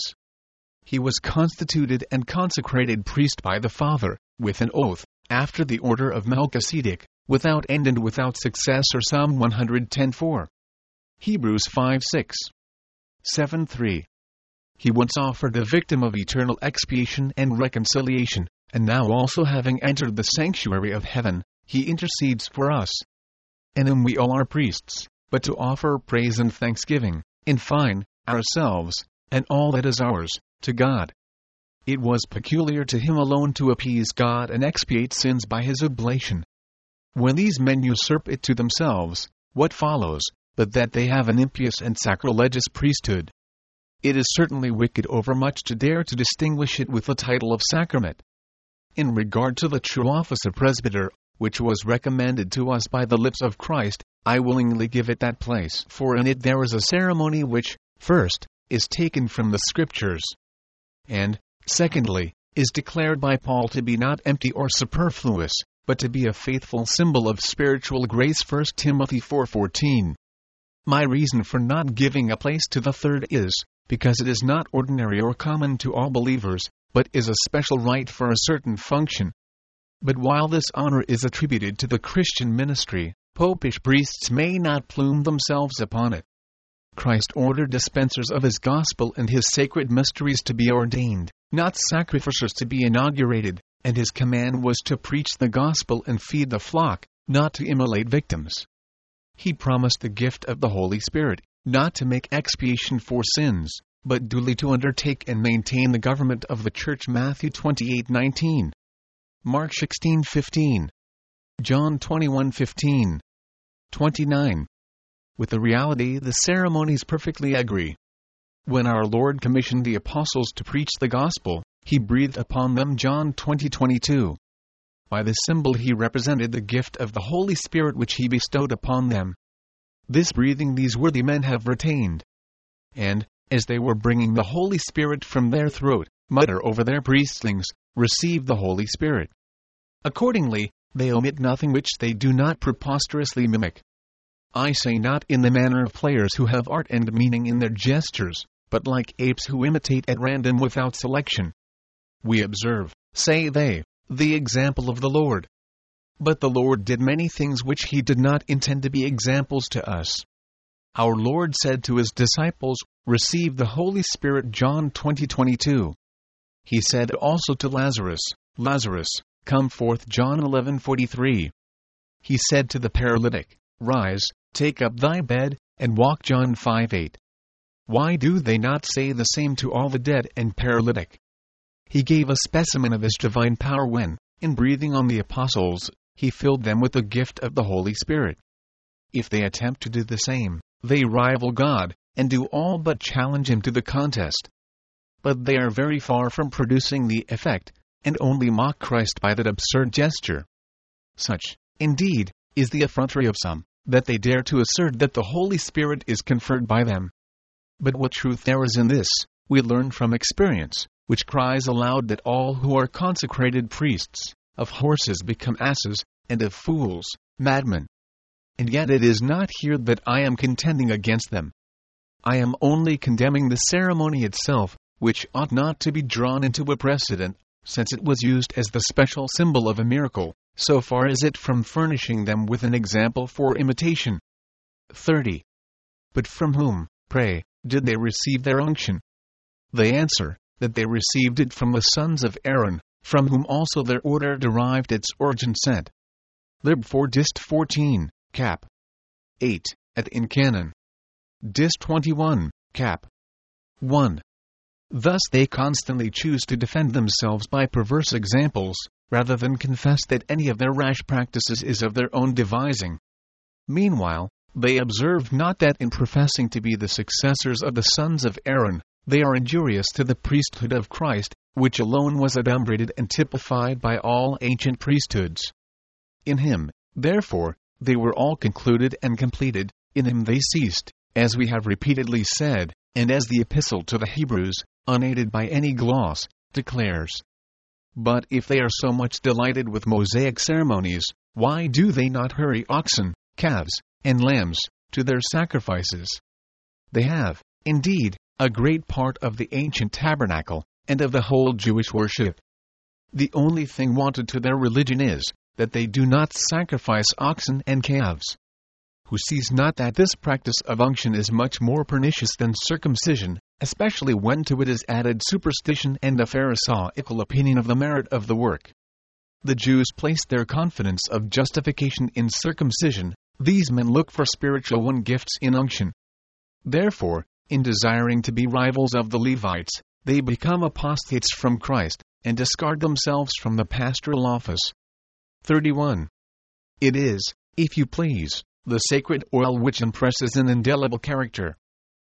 He was constituted and consecrated priest by the Father, with an oath, after the order of Melchizedek, without end and without successor. Psalm one ten four. Hebrews five six. seven three. He once offered a victim of eternal expiation and reconciliation, and now also having entered the sanctuary of heaven, he intercedes for us. And then we all are priests, but to offer praise and thanksgiving, in fine, ourselves, and all that is ours, to God. It was peculiar to him alone to appease God and expiate sins by his oblation. When these men usurp it to themselves, what follows, but that they have an impious and sacrilegious priesthood? It is certainly wicked overmuch to dare to distinguish it with the title of sacrament. In regard to the true office of presbyter, which was recommended to us by the lips of Christ, I willingly give it that place, for in it there is a ceremony which, first, is taken from the Scriptures, and, secondly, is declared by Paul to be not empty or superfluous, but to be a faithful symbol of spiritual grace. First Timothy four fourteen. My reason for not giving a place to the third is, because it is not ordinary or common to all believers, but is a special right for a certain function. But while this honor is attributed to the Christian ministry, popish priests may not plume themselves upon it. Christ ordered dispensers of his gospel and his sacred mysteries to be ordained, not sacrificers to be inaugurated, and his command was to preach the gospel and feed the flock, not to immolate victims. He promised the gift of the Holy Spirit, not to make expiation for sins, but duly to undertake and maintain the government of the Church. Matthew twenty-eight nineteen. Mark sixteen fifteen. John twenty-one fifteen. twenty-nine. With the reality the ceremonies perfectly agree. When our Lord commissioned the apostles to preach the gospel, he breathed upon them John twenty twenty-two. By this symbol he represented the gift of the Holy Spirit which he bestowed upon them. This breathing these worthy men have retained. And, as they were bringing the Holy Spirit from their throat, mutter over their priestlings, receive the Holy Spirit. Accordingly, they omit nothing which they do not preposterously mimic. I say not in the manner of players who have art and meaning in their gestures, but like apes who imitate at random without selection. We observe, say they, the example of the Lord. But the Lord did many things which he did not intend to be examples to us. Our Lord said to his disciples, receive the Holy Spirit. John twenty twenty-two. He said also to Lazarus, Lazarus, come forth. John eleven forty-three. He said to the paralytic, rise, take up thy bed, and walk. John five eight. Why do they not say the same to all the dead and paralytic? He gave a specimen of his divine power when, in breathing on the apostles, he filled them with the gift of the Holy Spirit. If they attempt to do the same, they rival God, and do all but challenge him to the contest. But they are very far from producing the effect, and only mock Christ by that absurd gesture. Such, indeed, is the effrontery of some, that they dare to assert that the Holy Spirit is conferred by them. But what truth there is in this, we learn from experience, which cries aloud that all who are consecrated priests, of horses become asses, and of fools, madmen. And yet it is not here that I am contending against them. I am only condemning the ceremony itself, which ought not to be drawn into a precedent, since it was used as the special symbol of a miracle, so far is it from furnishing them with an example for imitation. thirty. But from whom, pray, did they receive their unction? They answer, that they received it from the sons of Aaron, from whom also their order derived its origin. Sent. Lib four Dist fourteen, cap. eight, at in canon. Dist twenty-one, cap. one. Thus they constantly choose to defend themselves by perverse examples, rather than confess that any of their rash practices is of their own devising. Meanwhile, they observe not that in professing to be the successors of the sons of Aaron, they are injurious to the priesthood of Christ, which alone was adumbrated and typified by all ancient priesthoods. In him, therefore, they were all concluded and completed, in him they ceased, as we have repeatedly said, and as the Epistle to the Hebrews, unaided by any gloss, declares. But if they are so much delighted with Mosaic ceremonies, why do they not hurry oxen, calves, and lambs, to their sacrifices? They have, indeed, a great part of the ancient tabernacle, and of the whole Jewish worship. The only thing wanted to their religion is, that they do not sacrifice oxen and calves. Who sees not that this practice of unction is much more pernicious than circumcision, especially when to it is added superstition and a pharisaical opinion of the merit of the work? The Jews placed their confidence of justification in circumcision, these men look for spiritual one gifts in unction. Therefore, in desiring to be rivals of the Levites, they become apostates from Christ, and discard themselves from the pastoral office. thirty-one. It is, if you please, the sacred oil which impresses an indelible character.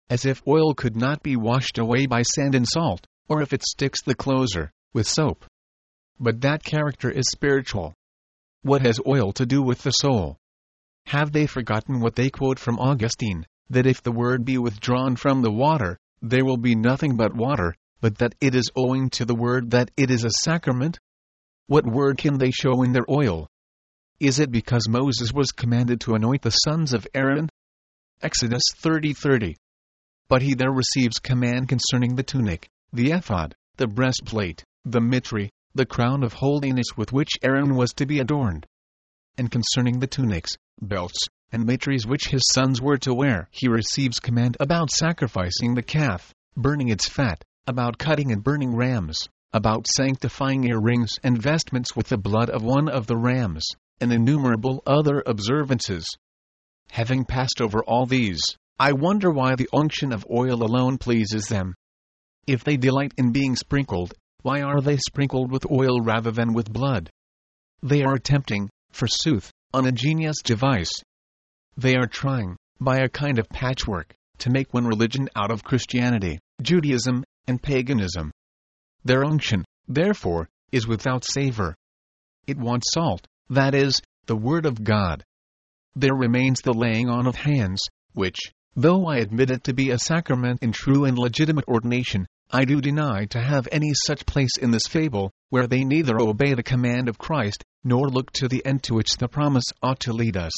as if oil could not be washed away by sand and salt, or if it sticks the closer, with soap. But that character is spiritual. What has oil to do with the soul? Have they forgotten what they quote from Augustine, that if the word be withdrawn from the water, there will be nothing but water, but that it is owing to the word that it is a sacrament? What word can they show in their oil? Is it because Moses was commanded to anoint the sons of Aaron? Exodus thirty thirty. But he there receives command concerning the tunic, the ephod, the breastplate, the mitre, the crown of holiness with which Aaron was to be adorned. And concerning the tunics, belts, and mitres which his sons were to wear, he receives command about sacrificing the calf, burning its fat, about cutting and burning rams, about sanctifying earrings and vestments with the blood of one of the rams, and innumerable other observances. Having passed over all these, I wonder why the unction of oil alone pleases them. If they delight in being sprinkled, why are they sprinkled with oil rather than with blood? They are attempting, forsooth, an ingenious device. They are trying, by a kind of patchwork, to make one religion out of Christianity, Judaism, and paganism. Their unction, therefore, is without savor. It wants salt, that is, the Word of God. There remains the laying on of hands, which, though I admit it to be a sacrament in true and legitimate ordination, I do deny to have any such place in this fable, where they neither obey the command of Christ, nor look to the end to which the promise ought to lead us.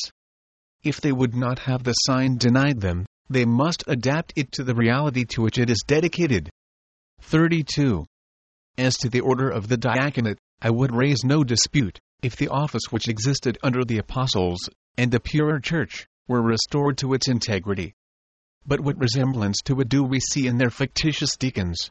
If they would not have the sign denied them, they must adapt it to the reality to which it is dedicated. thirty-two. As to the order of the diaconate, I would raise no dispute, if the office which existed under the apostles, and the purer church, were restored to its integrity. But what resemblance to it do we see in their fictitious deacons?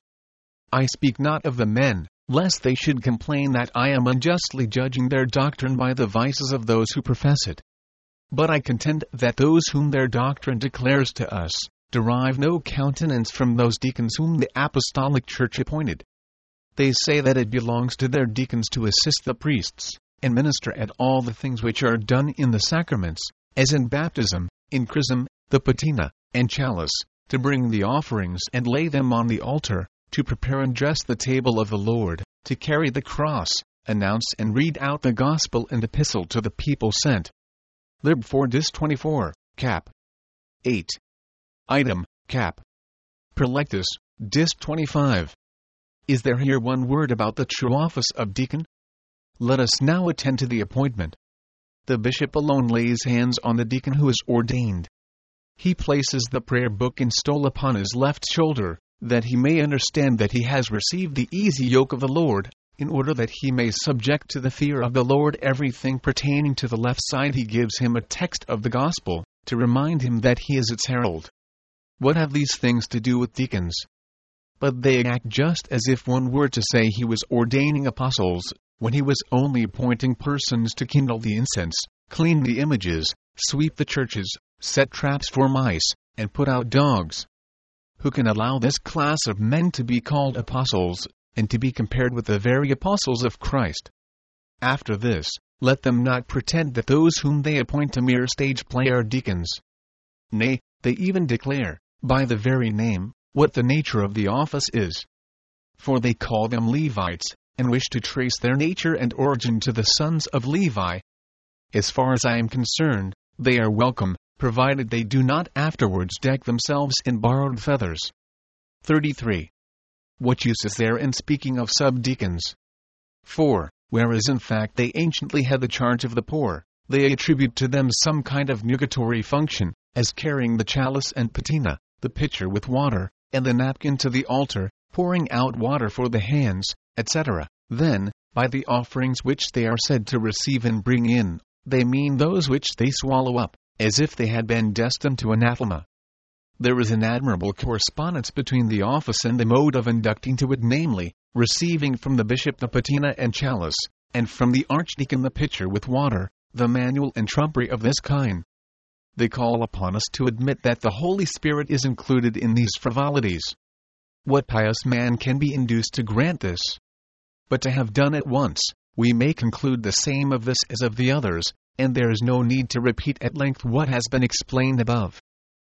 I speak not of the men, lest they should complain that I am unjustly judging their doctrine by the vices of those who profess it. But I contend that those whom their doctrine declares to us, derive no countenance from those deacons whom the apostolic church appointed. They say that it belongs to their deacons to assist the priests, and minister at all the things which are done in the sacraments, as in baptism, in chrism, the patina, and chalice, to bring the offerings and lay them on the altar, to prepare and dress the table of the Lord, to carry the cross, announce and read out the gospel and epistle to the people sent. Lib four Dis twenty-four, Cap. eight. Item, Cap. Prelectus, Dis twenty-five. Is there here one word about the true office of deacon? Let us now attend to the appointment. The bishop alone lays hands on the deacon who is ordained. He places the prayer book and stole upon his left shoulder, that he may understand that he has received the easy yoke of the Lord, in order that he may subject to the fear of the Lord everything pertaining to the left side. He gives him a text of the gospel, to remind him that he is its herald. What have these things to do with deacons? But they act just as if one were to say he was ordaining apostles, when he was only appointing persons to kindle the incense, clean the images, sweep the churches, set traps for mice, and put out dogs. Who can allow this class of men to be called apostles, and to be compared with the very apostles of Christ? After this, let them not pretend that those whom they appoint to mere stage play are deacons. Nay, they even declare, by the very name, what the nature of the office is. For they call them Levites, and wish to trace their nature and origin to the sons of Levi. As far as I am concerned, they are welcome, provided they do not afterwards deck themselves in borrowed feathers. thirty-three. What use is there in speaking of subdeacons? For, whereas in fact they anciently had the charge of the poor, they attribute to them some kind of nugatory function, as carrying the chalice and patina, the pitcher with water, and the napkin to the altar, pouring out water for the hands, et cetera. Then, by the offerings which they are said to receive and bring in, they mean those which they swallow up, as if they had been destined to anathema. There is an admirable correspondence between the office and the mode of inducting to it, namely, receiving from the bishop the patina and chalice, and from the archdeacon the pitcher with water, the manual and trumpery of this kind. They call upon us to admit that the Holy Spirit is included in these frivolities. What pious man can be induced to grant this? But to have done it once, we may conclude the same of this as of the others, and there is no need to repeat at length what has been explained above.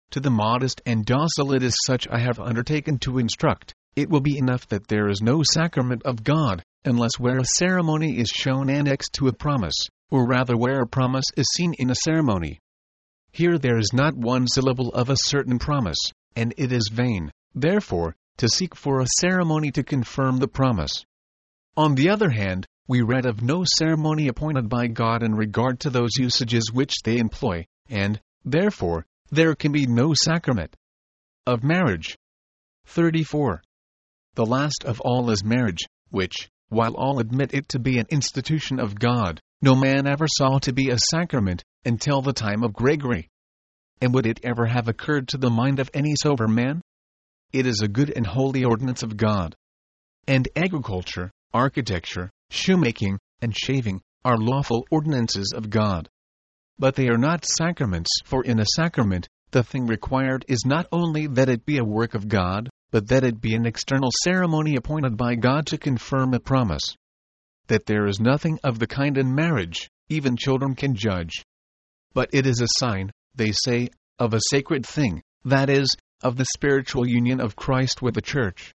to the modest and docile it is such I have undertaken to instruct, it will be enough that there is no sacrament of God, unless where a ceremony is shown annexed to a promise, or rather where a promise is seen in a ceremony. Here there is not one syllable of a certain promise, and it is vain, therefore, to seek for a ceremony to confirm the promise. On the other hand, we read of no ceremony appointed by God in regard to those usages which they employ, and, therefore, there can be no sacrament of marriage. thirty-four. The last of all is marriage, which, while all admit it to be an institution of God, no man ever saw to be a sacrament, until the time of Gregory. And would it ever have occurred to the mind of any sober man? It is a good and holy ordinance of God. And agriculture, architecture, shoemaking, and shaving, are lawful ordinances of God. But they are not sacraments, for in a sacrament, the thing required is not only that it be a work of God, but that it be an external ceremony appointed by God to confirm a promise. That there is nothing of the kind in marriage, even children can judge. But it is a sign, they say, of a sacred thing, that is, of the spiritual union of Christ with the Church.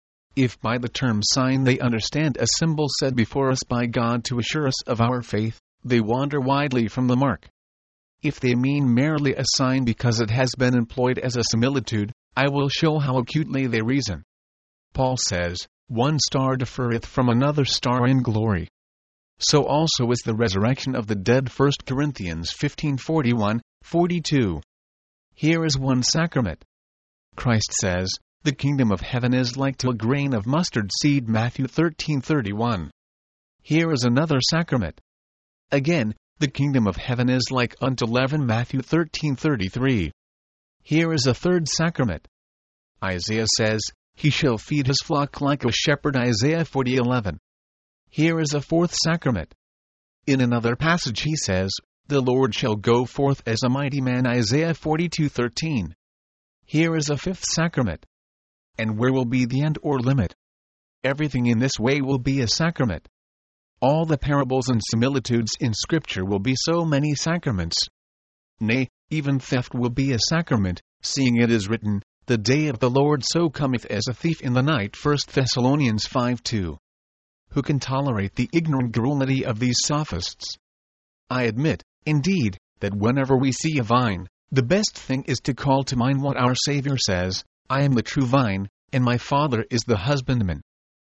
If by the term sign they understand a symbol set before us by God to assure us of our faith, they wander widely from the mark. If they mean merely a sign because it has been employed as a similitude, I will show how acutely they reason. Paul says, one star differeth from another star in glory. So also is the resurrection of the dead. First Corinthians fifteen forty-one, forty-two. Here is one sacrament. Christ says, the kingdom of heaven is like to a grain of mustard seed. Matthew thirteen thirty-one. Here is another sacrament. Again, the kingdom of heaven is like unto leaven. Matthew thirteen thirty-three. Here is a third sacrament. Isaiah says, he shall feed his flock like a shepherd. Isaiah forty eleven. Here is a fourth sacrament. In another passage he says, the Lord shall go forth as a mighty man. Isaiah forty-two thirteen. Here is a fifth sacrament. And where will be the end or limit? Everything in this way will be a sacrament. All the parables and similitudes in Scripture will be so many sacraments. Nay, even theft will be a sacrament, seeing it is written, the day of the Lord so cometh as a thief in the night. First Thessalonians five two. Who can tolerate the ignorant garrulity of these sophists? I admit, indeed, that whenever we see a vine, the best thing is to call to mind what our Savior says, I am the true vine, and my Father is the husbandman.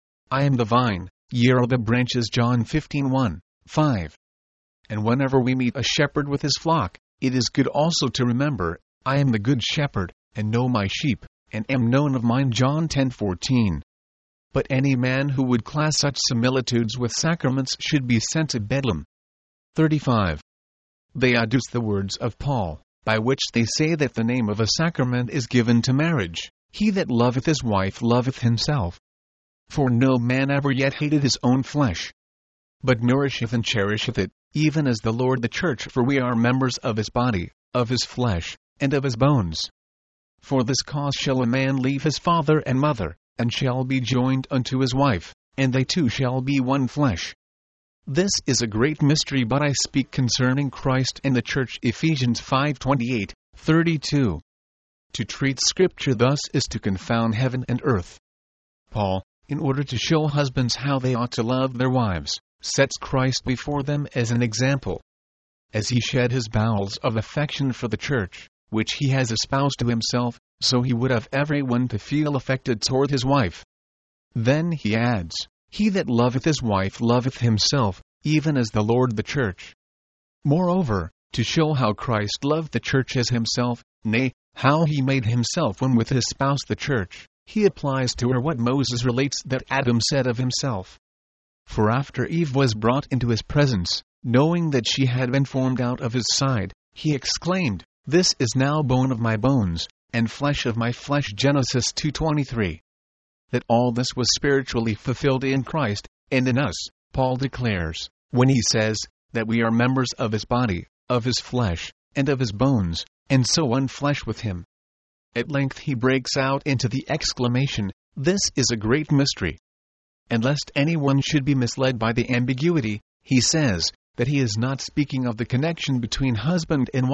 I am the vine, ye are the branches. John fifteen one, five. And whenever we meet a shepherd with his flock, it is good also to remember, I am the good shepherd, and know my sheep, and am known of mine. John ten fourteen. But any man who would class such similitudes with sacraments should be sent to Bedlam. thirty-five. They adduce the words of Paul, by which they say that the name of a sacrament is given to marriage, he that loveth his wife loveth himself. For no man ever yet hated his own flesh, but nourisheth and cherisheth it, even as the Lord the Church. For we are members of his body, of his flesh, and of his bones. For this cause shall a man leave his father and mother, and shall be joined unto his wife, and they two shall be one flesh. This is a great mystery, but I speak concerning Christ and the Church. Ephesians five twenty-eight, thirty-two. To treat Scripture thus is to confound heaven and earth. Paul, in order to show husbands how they ought to love their wives, sets Christ before them as an example. As he shed his bowels of affection for the Church, which he has espoused to himself, so he would have everyone to feel affected toward his wife. Then he adds, he that loveth his wife loveth himself, even as the Lord the Church. Moreover, to show how Christ loved the Church as himself, nay, how he made himself one with his spouse the Church, he applies to her what Moses relates that Adam said of himself. For after Eve was brought into his presence, knowing that she had been formed out of his side, he exclaimed, this is now bone of my bones, and flesh of my flesh. Genesis two twenty-three. That all this was spiritually fulfilled in Christ, and in us, Paul declares, when he says, that we are members of his body, of his flesh, and of his bones, and so one flesh with him. At length he breaks out into the exclamation, this is a great mystery. And lest anyone should be misled by the ambiguity, he says, that he is not speaking of the connection between husband and wife,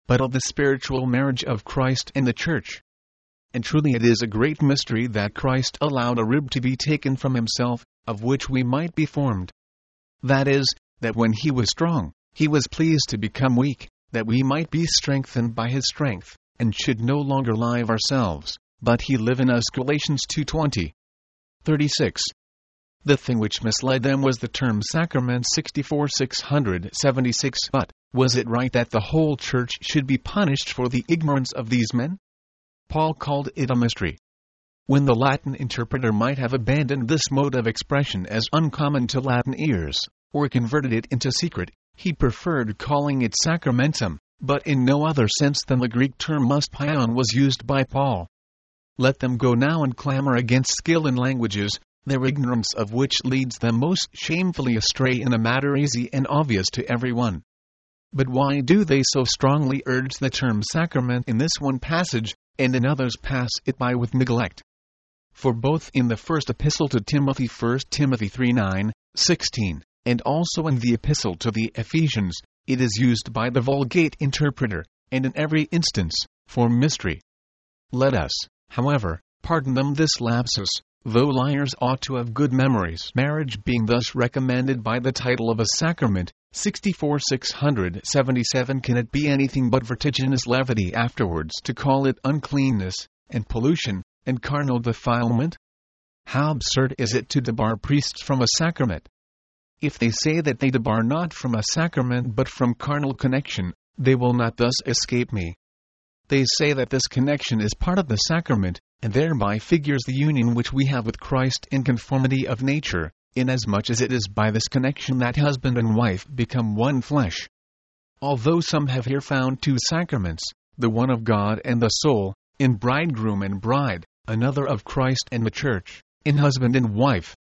but of the spiritual marriage of Christ and the Church. And truly it is a great mystery that Christ allowed a rib to be taken from himself, of which we might be formed. That is, that when he was strong, he was pleased to become weak, that we might be strengthened by his strength, and should no longer live ourselves, but he live in us. Galatians two twenty. thirty-six. The thing which misled them was the term sacrament. Sixty-four six seventy-six. But was it right that the whole church should be punished for the ignorance of these men? Paul called it a mystery. When the Latin interpreter might have abandoned this mode of expression as uncommon to Latin ears, or converted it into secret, he preferred calling it sacramentum, but in no other sense than the Greek term muspion was used by Paul. Let them go now and clamor against skill in languages, their ignorance of which leads them most shamefully astray in a matter easy and obvious to everyone. But why do they so strongly urge the term sacrament in this one passage, and in others pass it by with neglect? For both in the first epistle to Timothy, First Timothy three nine, sixteen, and also in the epistle to the Ephesians, it is used by the Vulgate interpreter, and in every instance, for mystery. Let us, however, pardon them this lapsus, though liars ought to have good memories. Marriage being thus recommended by the title of a sacrament, sixty-four six seventy-seven, can it be anything but vertiginous levity afterwards to call it uncleanness, and pollution, and carnal defilement? How absurd is it to debar priests from a sacrament! If they say that they debar not from a sacrament but from carnal connection, they will not thus escape me. They say that this connection is part of the sacrament, and thereby figures the union which we have with Christ in conformity of nature, inasmuch as it is by this connection that husband and wife become one flesh. Although some have here found two sacraments, the one of God and the soul, in bridegroom and bride, another of Christ and the Church, in husband and wife.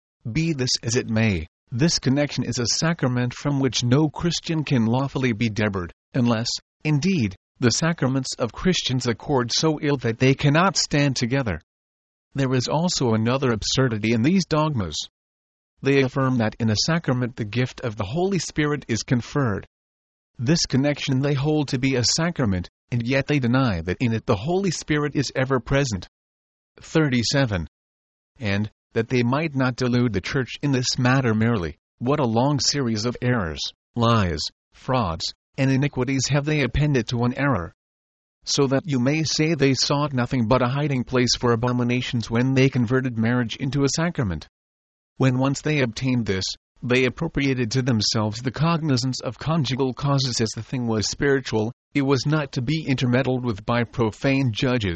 Be this as it may, this connection is a sacrament from which no Christian can lawfully be debarred, unless, indeed, the sacraments of Christians accord so ill that they cannot stand together. There is also another absurdity in these dogmas. They affirm that in a sacrament the gift of the Holy Spirit is conferred. This connection they hold to be a sacrament, and yet they deny that in it the Holy Spirit is ever present. thirty-seven. And, that they might not delude the Church in this matter merely, what a long series of errors, lies, frauds, and iniquities have they appended to one error. So that you may say they sought nothing but a hiding place for abominations when they converted marriage into a sacrament. When once they obtained this, they appropriated to themselves the cognizance of conjugal causes as the thing was spiritual, it was not to be intermeddled with by profane judges.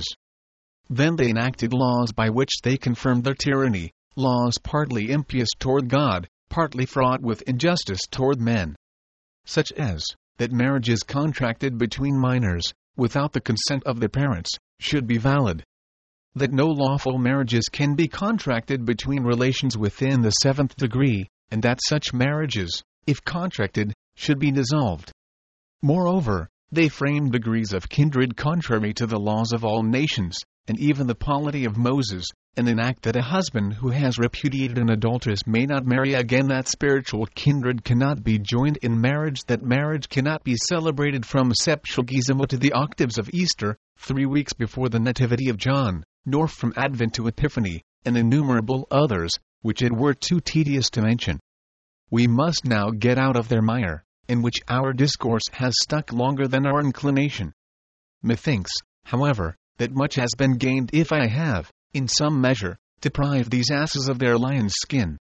Then they enacted laws by which they confirmed their tyranny, laws partly impious toward God, partly fraught with injustice toward men. Such as, that marriages contracted between minors, without the consent of their parents, should be valid. That no lawful marriages can be contracted between relations within the seventh degree, and that such marriages, if contracted, should be dissolved. Moreover, they framed degrees of kindred contrary to the laws of all nations, and even the polity of Moses, and enact that a husband who has repudiated an adulteress may not marry again, that spiritual kindred cannot be joined in marriage, that marriage cannot be celebrated from Septuagesima to the octaves of Easter, three weeks before the Nativity of John, nor from Advent to Epiphany, and innumerable others, which it were too tedious to mention. We must now get out of their mire, in which our discourse has stuck longer than our inclination. Methinks, however, that much has been gained if I have, in some measure, deprived these asses of their lion's skin.